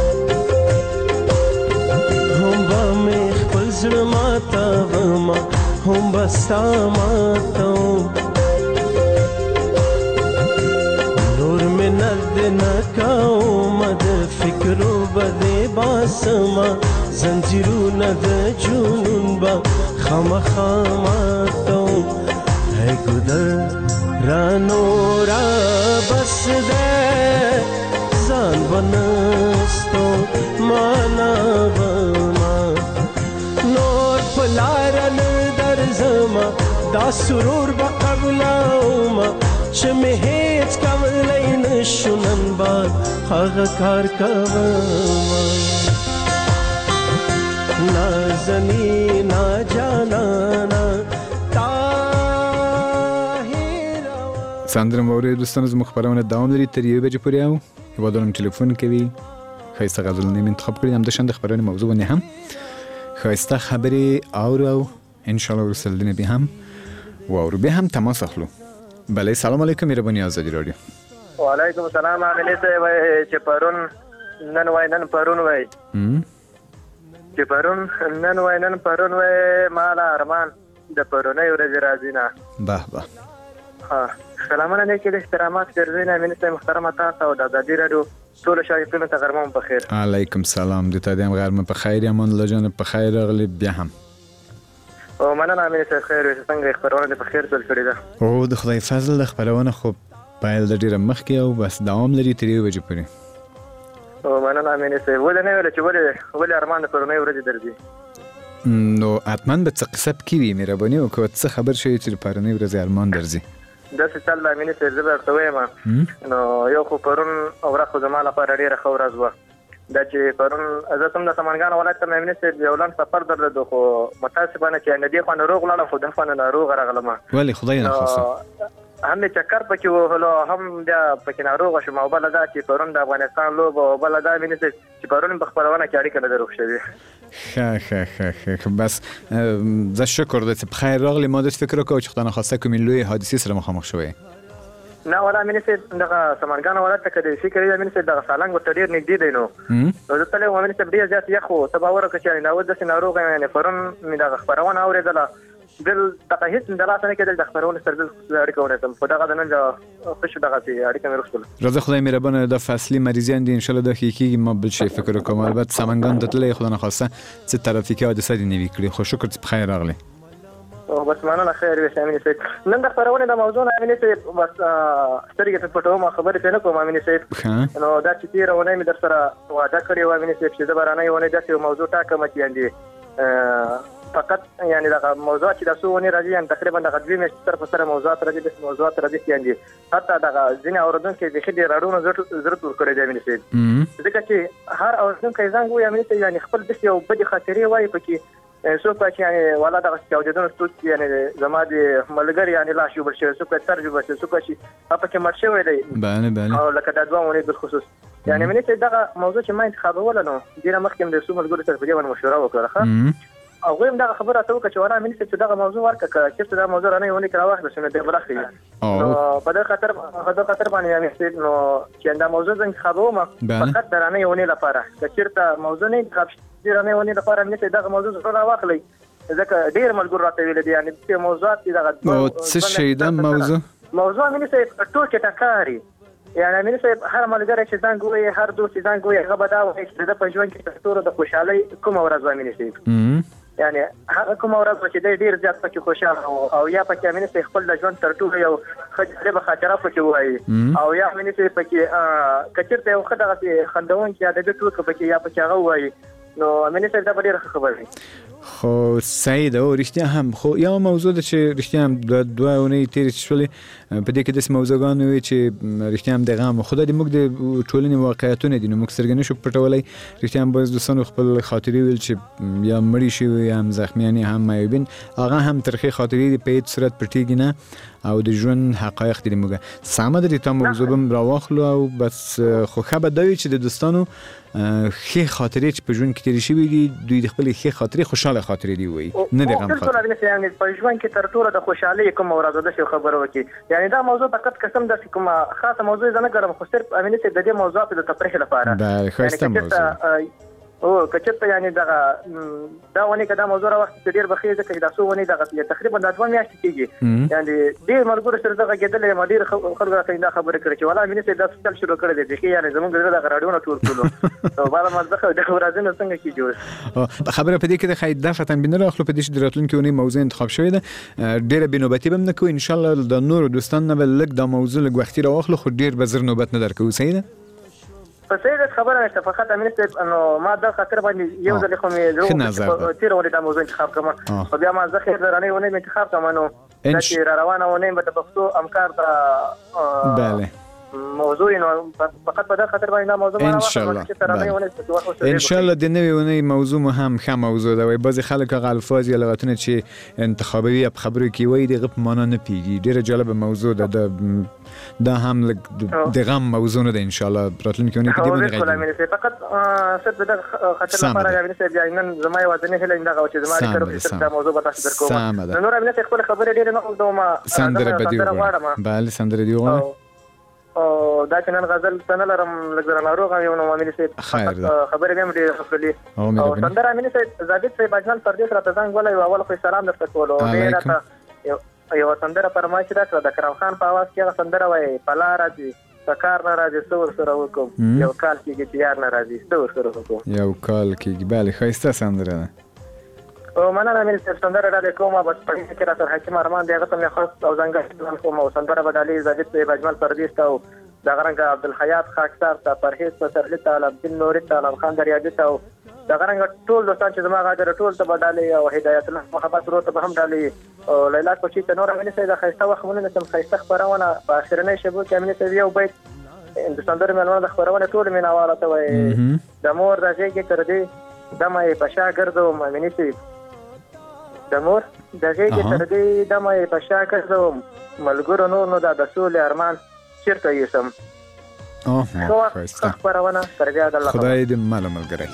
هم با می خپل زړه ماتاوم هم با ستا ماتاوم نور می نرد نکاوم د فکرو بده باسما زنجیرونه د جنون با خامخا ماتاوم ہے گدر رانو را بس دے زان بنستو مانا بما نور پلارن در زما دا سرور با قبلوما چه می هیچ کولی نشو نن باد هغه کار کوما نازنینا جانانا سندره مورد دوستان از مخبران دوام دارید تا یه بجه پوری او هوادارم تلفن کوي خیسته غزلانی انتخاب کردیم هم داشتن خبران موضوع بنی هم خیسته خبری آور او انشالله رسالدین بی هم و آور بی هم تماس اخلو بله سلام علیکم میربانی آزادی رادیو و علیکم السلام عملی سه چه پرون نن وای نن پرون وای چه پرون نن وای نن پرون وای مالا ارمان د پرونی ورځ راځي نه به به ها سلامونه نیکی د احترامات ګرځینه منسته محترمه تاسو او د آزادی رادیو ټول شایقینو ته غرمه په خیر. علیکم سلام د تادیم غرمه په خیر یمن لجن په خیر راغلی بیا هم او مننه منسته خیر څنګه خبرونه په خیر تل کړی ده او د خدای فضل د خبرونه خو پایل د ډیره مخ کې او بس دوام لري تریو بجې پورې او مننه منسته ولې نه ویل چې ولې ولې ارمان د پرونی ورځ درځي نو اتمن به څه قصب کی وی مهرباني او که څه خبر شي چې پرونی ورځ ارمان درځي د سټل لامینه سره زبر توې ما نو یو خو پرون اوره خو زماله پر ډیره خو ورځ و دا چې پرون زه تم د سمنګان ولایت ته مېمنه سره یو لن سفر درلود خو متاسفانه چې ندی خو نه روغ لاله خو د فن نه روغ راغلم ولی خدای نه خاصه هم چکر پکې وهلو هم بیا پکې ناروغ شوم او بل دا چې پرون د افغانستان لوب او بل دا مینه چې پرون په خبرونه کې اړیکه نه دروغ شوی خه خه خه خه بس زه شکر دې په خیر راغلی ما د فکر کوم چې خدانه خاصه کوم لوی حادثه سره مخامخ شوی نه ولا مینه چې دغه سمنګان ولایت ته کې فکر یې مینه چې دغه سالنګ ته ډیر نږدې دی نو نو زه تل مینه چې ډیر ځات یخو تباور کچې نه و د ناروغ یې پرون می دغه خبرونه اوریدله دل دغه هیڅ د لاس نه کېدل د خبرونه سره د اړیکه ونیسم خو دغه د نن د خوش دغه اړیکه مې رسول راځه خدای مهربانه د فصلي مریضان دي ان شاء الله د حقيقي ما بل شي فکر کوم البته سمنګان د تلې خدای نه خواسته چې ترافیکي حادثه دي نوي کړی خو شکر چې بخیر راغلی او بس مننه خیر وي امین صاحب نن د خبرونه د موضوع امین صاحب بس سترګې ته پټوم خبرې ته نه کوم امین صاحب نو دا چې تیرونه مې در سره وعده کړی و امین صاحب چې د بارانه ونه داسې موضوع ټاکم چې اندي فقط یعنی دا موضوع چې تاسو ونی راځي ان تقریبا د غدوی مې تر په سره موضوعات راځي د موضوعات راځي یعنی حتی دا ځینې اوردونکو د خېدي راډونو ضرورت ورکړی دی امین صاحب ځکه چې هر اوردونکو ځان وو امین صاحب یعنی خپل د یو بد خاطرې وایي پکې سو په یعنی ولا دا چې اوجدون ستوت یعنی زما د ملګری یعنی لا شو برشه سو په ترجمه شو سو چې په کې مرشه ویلې بله بله او لکه دا دوه ونی په خصوص یعنی مې ته دا موضوع چې ما انتخابول نو ډیره مخکې د سو ملګری سره په دې باندې مشوره وکړه او غویم دا خبره ته وکړه چې ورا مې چې دا موضوع ورکه چې دا موضوع نه ونی کړه واخله شنو د برخه نو په دغه خاطر په خاطر باندې یعنی نو چې دا موضوع څنګه خبروم فقط درانه ونی لپاره چې موضوع نه انتخاب درانه ونی لپاره مې دا موضوع زړه واخلې ځکه ډیر ملګر راته ویل دي یعنی په موضوعات دي دغه او څه شي دا موضوع موضوع مې څه ټوکې ټکاري یعنی مې څه هر ملګری چې ځان ګوي هر دوست ځان ګوي هغه به دا وایي چې د پښون کې تاسو د خوشحالي کوم ورځ مې نشي یعنی هغه کوم ورځ چې ډیر زیات پکې خوشاله او یا پکې امینه سي خپل د ژوند تر ټولو یو خجره به خاطره پکې وایي او یا امینه سي پکې کچرته یو خدای خندون کې د دې ټول پکې یا پکې هغه وایي نو امینه سي دا ډیره خبره خو سعید او رښتیا هم خو یو موضوع ده چې رښتیا هم د دوه اونۍ تیر شولې په دې کې د موضوعګانو وي چې رښتیا هم د غم خدای دې موږ د ټولنې واقعیتونه دي نو موږ سرګنه شو پټولای رښتیا هم باز دوستانو خپل خاطرې ویل چې یا مړی شي یا هم زخمیانی هم مایوبین هغه هم ترخی خاطرې په هیڅ صورت پټیږي نه او د ژوند حقایق دي موږ سمه د دې موضوع بم راوخلو او بس خو خبر دوی چې د دوستانو خې خاطرې چې په ژوند کې تیر شي دي دوی د خپل خې خاطرې خوشاله خاطرې دی وي نه د غم خاطرې ټول یعنی په ژوند کې تر ټولو د خوشحالي کوم ورځ ده چې خبره وکي یعنی دا موضوع فقط قسم د کومه خاصه موضوع نه ګرم خو صرف امینه چې د دې موضوعات د تفریح لپاره دا خاصه موضوع او کچته یعنی دا دا ونی کدا موضوع را وخت ډیر بخیزه کې دا سو ونی دا تقریبا د دوه میاشتې کېږي یعنی ډیر مرګور سره دا غېدل ما ډیر خلک راته دا خبره کړې چې ولا مینه چې دا ستل شروع کړل دي چې یعنی زمونږ د غراډونو ټول ټول نو بالا مزخه د ورځې څنګه کې جوړ خبره په دې کې د خید دفتن بنره خپل په دې چې دراتلونکو ونی موضوع انتخاب شوی ده ډیر بنوبتی بم نه کوي ان شاء الله د نور دوستان نه بل لګ د موضوع لګ وختي راوخلو خو ډیر بزر نوبت نه درکو سیده په سیده خبره نشته فقط امینه چې انه ما د خاطر باندې یو ځل خو مې درو تیر ولې د موضوع انتخاب کوم او بیا ما ځکه درانه ونه انتخاب کوم نو چې را روانه ونه په پښتو امکار ته بله موضوع نو فقط په د خاطر باندې موضوع ما ان شاء الله ان شاء الله د نوې ونې موضوع مهم خه موضوع ده وای بعضی خلک غ الفاظ یا لغتونه چې انتخابي په خبرو کې وای دغه په معنا نه پیږي ډیره جالب موضوع ده دا هم د غم موضوع نه ده ان شاء الله راتلونکي ونې په دې باندې غږی فقط صرف د خاطر لپاره یعنی چې نن زما یو ځنه هله انده چې زما لپاره دا موضوع به تاسو درکوم نو نور امینه خپل خبره ډیره نه کوم سندره بدیو بله سندره دیو او دا چې نن غزل څنګه لرم لګره ناروغ یو نو امینه سي خبره مې ډیره خپلې او سندره امینه سي زابط سي باجان پردیس راته څنګه ولا یو اول خو سلام درته کولو ډیره یو سندره پرمایش راکړه د کرم خان په आवाज کې سندره وای پلا راځي سکار نه راځي څور سره وکم یو کال کې چې یار نه راځي څور سره وکم یو کال کې bale خایسته سندره او مننه مې سندره را کومه بس په کې را سره حکیم ارمان دی هغه څنګه خاص او څنګه کومه سندره بدالي زاهد په اجمل پردیس ته دا غرنګ عبدالحیات خاکسار ته پرهیز په سرلی تعالی عبد نور تعالی خان دریادي ته دا غرنګ ټول دوستان چې زما غاډر ټول ته بدالي او هدایت الله محبت ورته به هم دالي او لیلا کوچی ته نور امینه سیدا خیسته وخمونه سم خیسته خبرونه په اخرنۍ شبو کې امینه سیدا یو بیت د سندره ملونه د خبرونه ټول مې نواله ته وای د مور راځي کې تر دې دمه په شاګردو امینه سیدا د مور دغه کې تر دې د مې په شاکر زوم ملګرو نور نو د رسول ارمان چیرته یې سم اوه خوسته خبرونه تر دې د الله خدای دې مال ملګری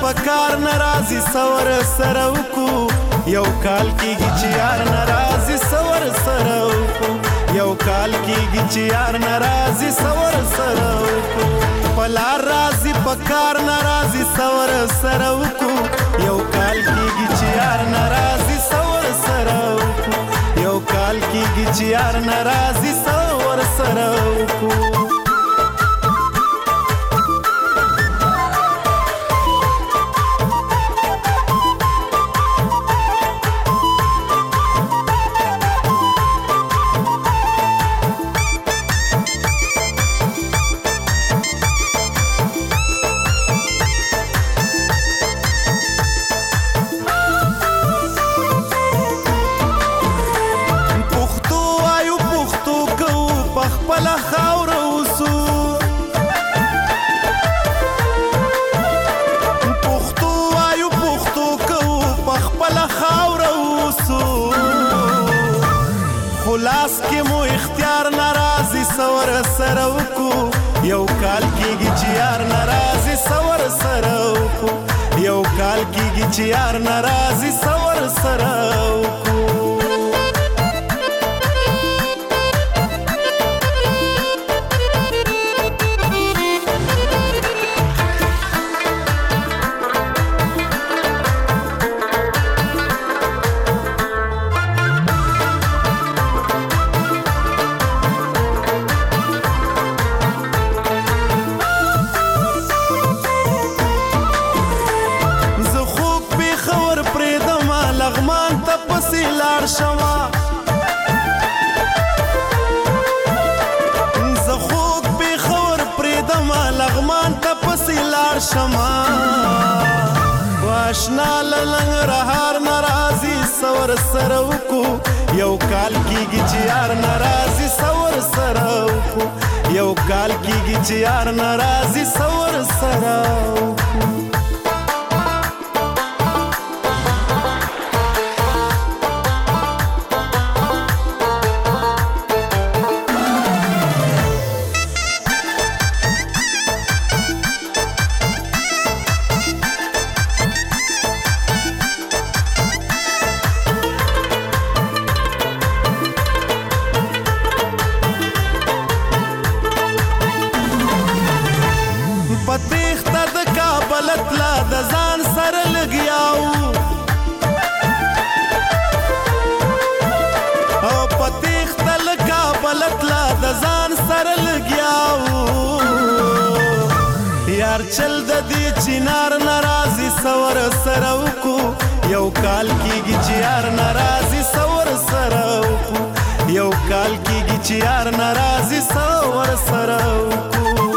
پکار ناراضي سور سره وکو یو کال کېږي چې یار ناراضي سور سره وکو یو کال کېږي چې یار ناراضي سور سره وکو پلار راضي پکار ناراضي سور سره وکو یو کال کېږي چې یار ناراضي سور سره وکو یو کال کېږي چې یار ناراضي سور سره وکو خلاص کې مو اختیار ناراضي سور سره وکو یو کال کېږي چې یار ناراضي سور سره وکو یو کال کېږي چې یار ناراضي سور سره وکو شوا زخوک به خور پریدم لغمان ته پسې لار شما واشنا لنګ رهار ناراضي سور سره وکو یو کال کېږي چې یار ناراضي سور سره وکو یو کال کېږي چې یار ناراضي سور سره وکو پتیخته د کابلت لا د ځان سره لګیاو او پتیخته ل کابلت لا د ځان سره لګیاو یار چل د دې چینار ناراضي سور سره وکو یو کال کېږي چې یار ناراضي سور سره وکو یو کال کېږي چې یار ناراضي سور سره وکو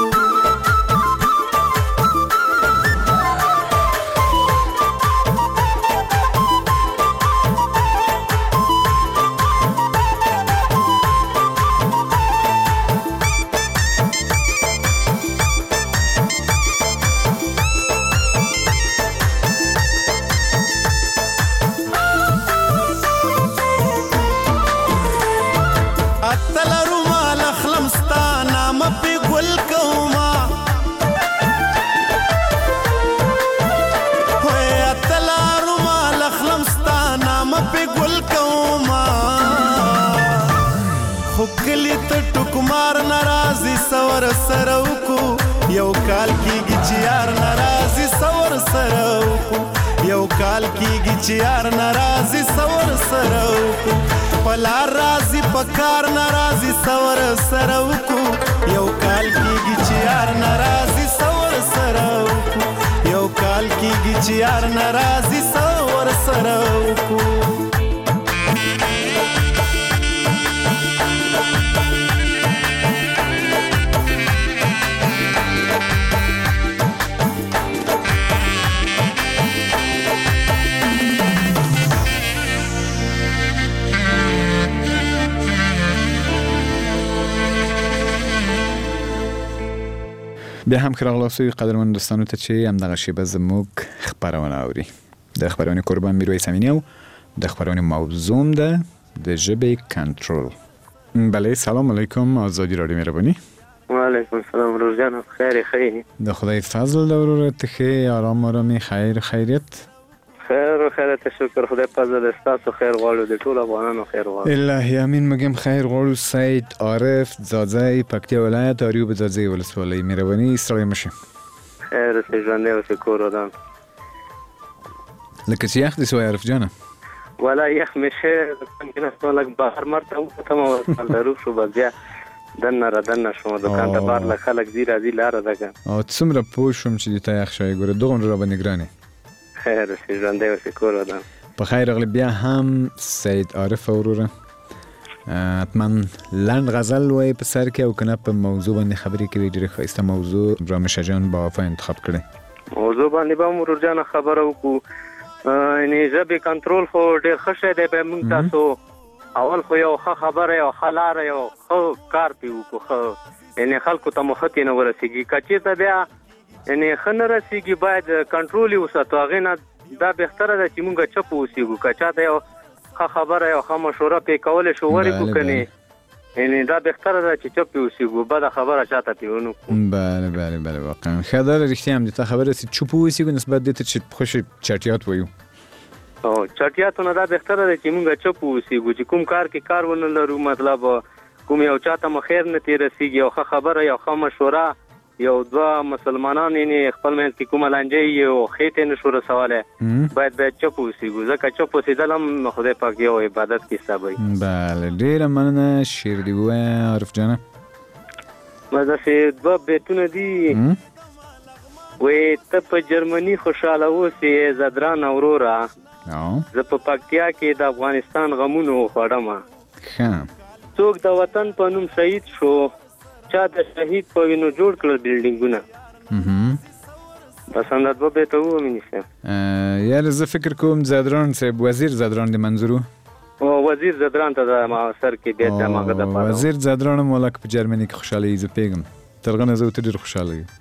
کلی ته ټکمار ناراضي سور سره وکو یو کال کېږي چې یار ناراضي سور سره وکو یو کال کېږي چې یار ناراضي سور سره وکو پلار راضي پکار ناراضي سور سره وکو یو کال کېږي چې یار ناراضي سور سره وکو یو کال کېږي چې یار ناراضي سور سره وکو بیا هم که راغلاستوی قدرمن دوستانو ته چې همدغه شیبه زموږ خپرونه اوري د خپرونې قربان میرویس امینی او د خپرونې موضوع ده د ژبې کنټرول. بله سلام علیکم آزادی رادیو مهربانی. وعلیکم السلام ورور جان خیر خیر د خدای فضل د وروره ته ښې آرام آرامي خیر خیریت خیر خیرت شکر خدای فضل ستاسو خیر غواړو د ټول افغانانو خیر غواړو الهی امین مګم خیر غواړو. سید عارف ځاځی پکتیا ولایت اریوب ځاځی ولسوالۍ مهرباني ستړی مشه خیر سه ژوندی اوسې کور ودان لکه چې یخ دې سوی عارف جانه ولا یخ مشه څنګه نو لګ بهر مرته وته مو درو شو بیا دنه را دنه شو دکان ته بار له خلک دی راځي لار ده او څومره پوه شوم چې دې ته یخ شوی ګوره دغه را باندې ګرانه خیر سه ژوندی اوسې کور ودان په خیر اغلی بیا هم سید عارف وروره حتما لنډ غزل وای په سر کې او کنه په موضوع باندې خبرې کوي ډېره ښایسته موضوع رامشه جان با وفا انتخاب کړي موضوع باندې به مرور جان خبره وکړو یعنی ژبې کنټرول خو ډېر ښه شی دی به موږ تاسو اول خو یو ښه خبره یو ښه لاره یو ښه کار پې وکړو ښه یعنی خلکو ته مو ښه ترې نه ورسېږي که چېرته بیا یعنی ښه نه رسېږي باید کنټرول یې وساتو هغې نه دا بهتره ده چې موږ چپ اوسېږو که چاته یو ښه خبره یو ښه مشوره پې کولی شو ورکړو کنې یعنی دا بهتره ده چې چپ اوسېږو بده خبره چاته پې ونه کړو. بله بله بله واقعا ښه ده رښتیا هم دې ته خبره چې چپ واوسېږو نسبت دې ته چې خوش چټیات وایو او چټیاتو نه دا بهتره ده چې موږ چپ اوسېږو چې کوم کار کې کار ونه لرو مطلب کوم یو چاته مو خیر نه ترې رسېږي یو ښه خبره یو ښه مشوره یو دوه مسلمانان یې خپل منځ کې کومه لانجه یو ښې ته نشو رسولی باید باید چپ اوسېږو ځکه چپ اوسېدل هم خدای پاک یو عبادت کې حسابوي. بله ډېره مننه شعر دې ووایه عارف جانه. بس داسې دوه بیتونه دي وایي ته په جرمني خوشحاله اوسې زدران وروره زه په پکتیا کې د افغانستان غمونو خوړمه څوک د وطن په نوم شهید شو چا د شهید په وینو جوړ کړل بلډینګونه بس همدا دوه بیته ووایي صاحب یاره زه فکر کوم زدران صاحب وزیر زدران دې منظور و وزیر زدران ته د ما سر کې بیت د ماغه د پاره وزیر زدران مولک په جرمني کې خوشاله زه پیغام ترغنه زه ته ډیر خوشاله یم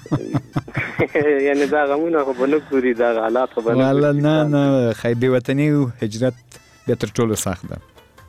یعنی دا غمونه خو بنو پوری دا حالات خو بنو والله نه نه خیبه وطني او هجرت به تر ټولو سخت ده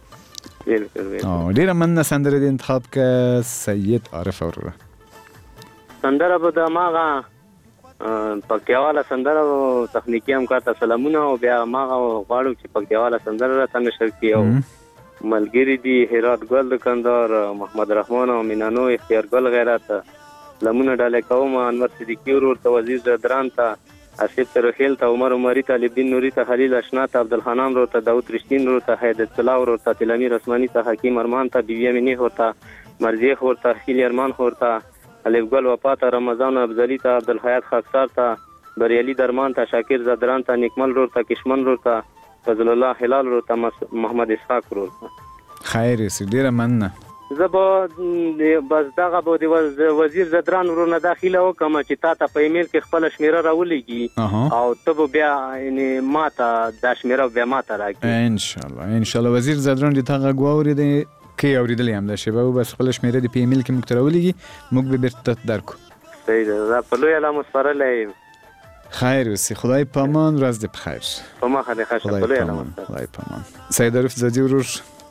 او ډیره مننه سندره د انتخاب ک سید عارف وروره سندره به د ماغه پکتیاواله سندره او تخنیکی همکار ته سلامونه او بیا ماغه غواړو چې پکتیاواله سندره را څنګه نشر کیو ملګری دی هرات ګل دکاندار محمد رحمان او مینانو اختیار ګل غیرت لمونه ډاله کوم انور صدیقی ورور ته وزیر زدران ته اسیب ترخیل ته عمر عمری ته لبین نوری ته خلیل اشنا ته عبدالحنان ورور ته داود رشتین ورور ته حیدت الله ورور ته تلمیر عثماني ته حکیم ارمان ته بیبی امینی ورور ته مرزیخ ورور ته خیل ارمان ورور ته الف ګل وفا ته رمضان افضلی ته عبدالحیات خاکسار ته بریالي درمان ته شاکر زدران ته نیکمل ورور ته کشمن ورور ته فضل الله هلال ورور ته محمد اسحاق ورور ته خیر سي ډیره مننه زه به بس دغه به د وزیر زدران ورونه داخله وکم چې تا ته په ایمیل کې خپل شمیره راولېږي او ته به بیا یعنی ما ته دا شمیره بیا ما ته راکړي ان شاء الله ان شاء الله وزیر زدران دې ته غږ واورېدی کې اورېدلی هم دا شیبه و بس خپل شمیره دې په ایمیل کې موږ ته راولېږي موږ به بېرته درکو صحیح ده دا په لویه لا مسپارلی خیر اوسې خدای په امان ورځ دې په خیر په مخه دې ښه شه په لویه لا مسپارلی خدای په امان سید عارف زادي ورور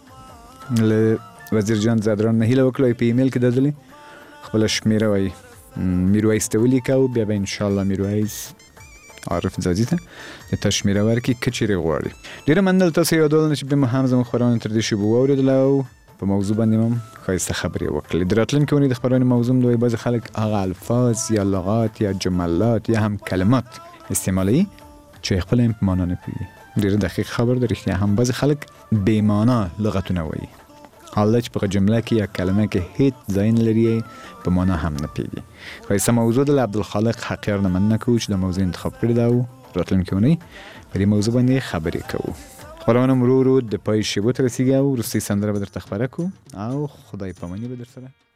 له وزیر جان زدران نه هیله وکړه په ایمیل کې ددلی خپل شمیره وای میرویس ته ولیکو بیا به ان شاء الله میرویس عارف زادي ته د تشمیره ورکی کچېره غواړي ډیره مننه تاسو یادول چې به مو هم زموږ خبرونه تر دې شی بو اوریدل او په موضوع باندې هم خاصه خبرې وکړې دراتلن کې ونی د خبرونه موضوع دوی بعض خلک هغه الفاظ یا لغات یا جملات یا هم کلمات استعمالي چې خپل هم معنا نه پیږي ډیره دقیق خبر در اختیار هم بعض خلک بې معنا لغتونه وایي حالا چې په جمله کې یا کلمه کې هیڅ ځای نه لري په معنا هم نه پیږي خاصه موضوع د عبدالخالق حقیر نه مننه کوم چې د موضوع انتخاب کړی دا و راتلن کې ونی په دې موضوع باندې خبرې کوو خبرونه مرورو د پای شیبو تر رسیدو وروستي سندره به درته خبره کوم او خدای پاماني به در سره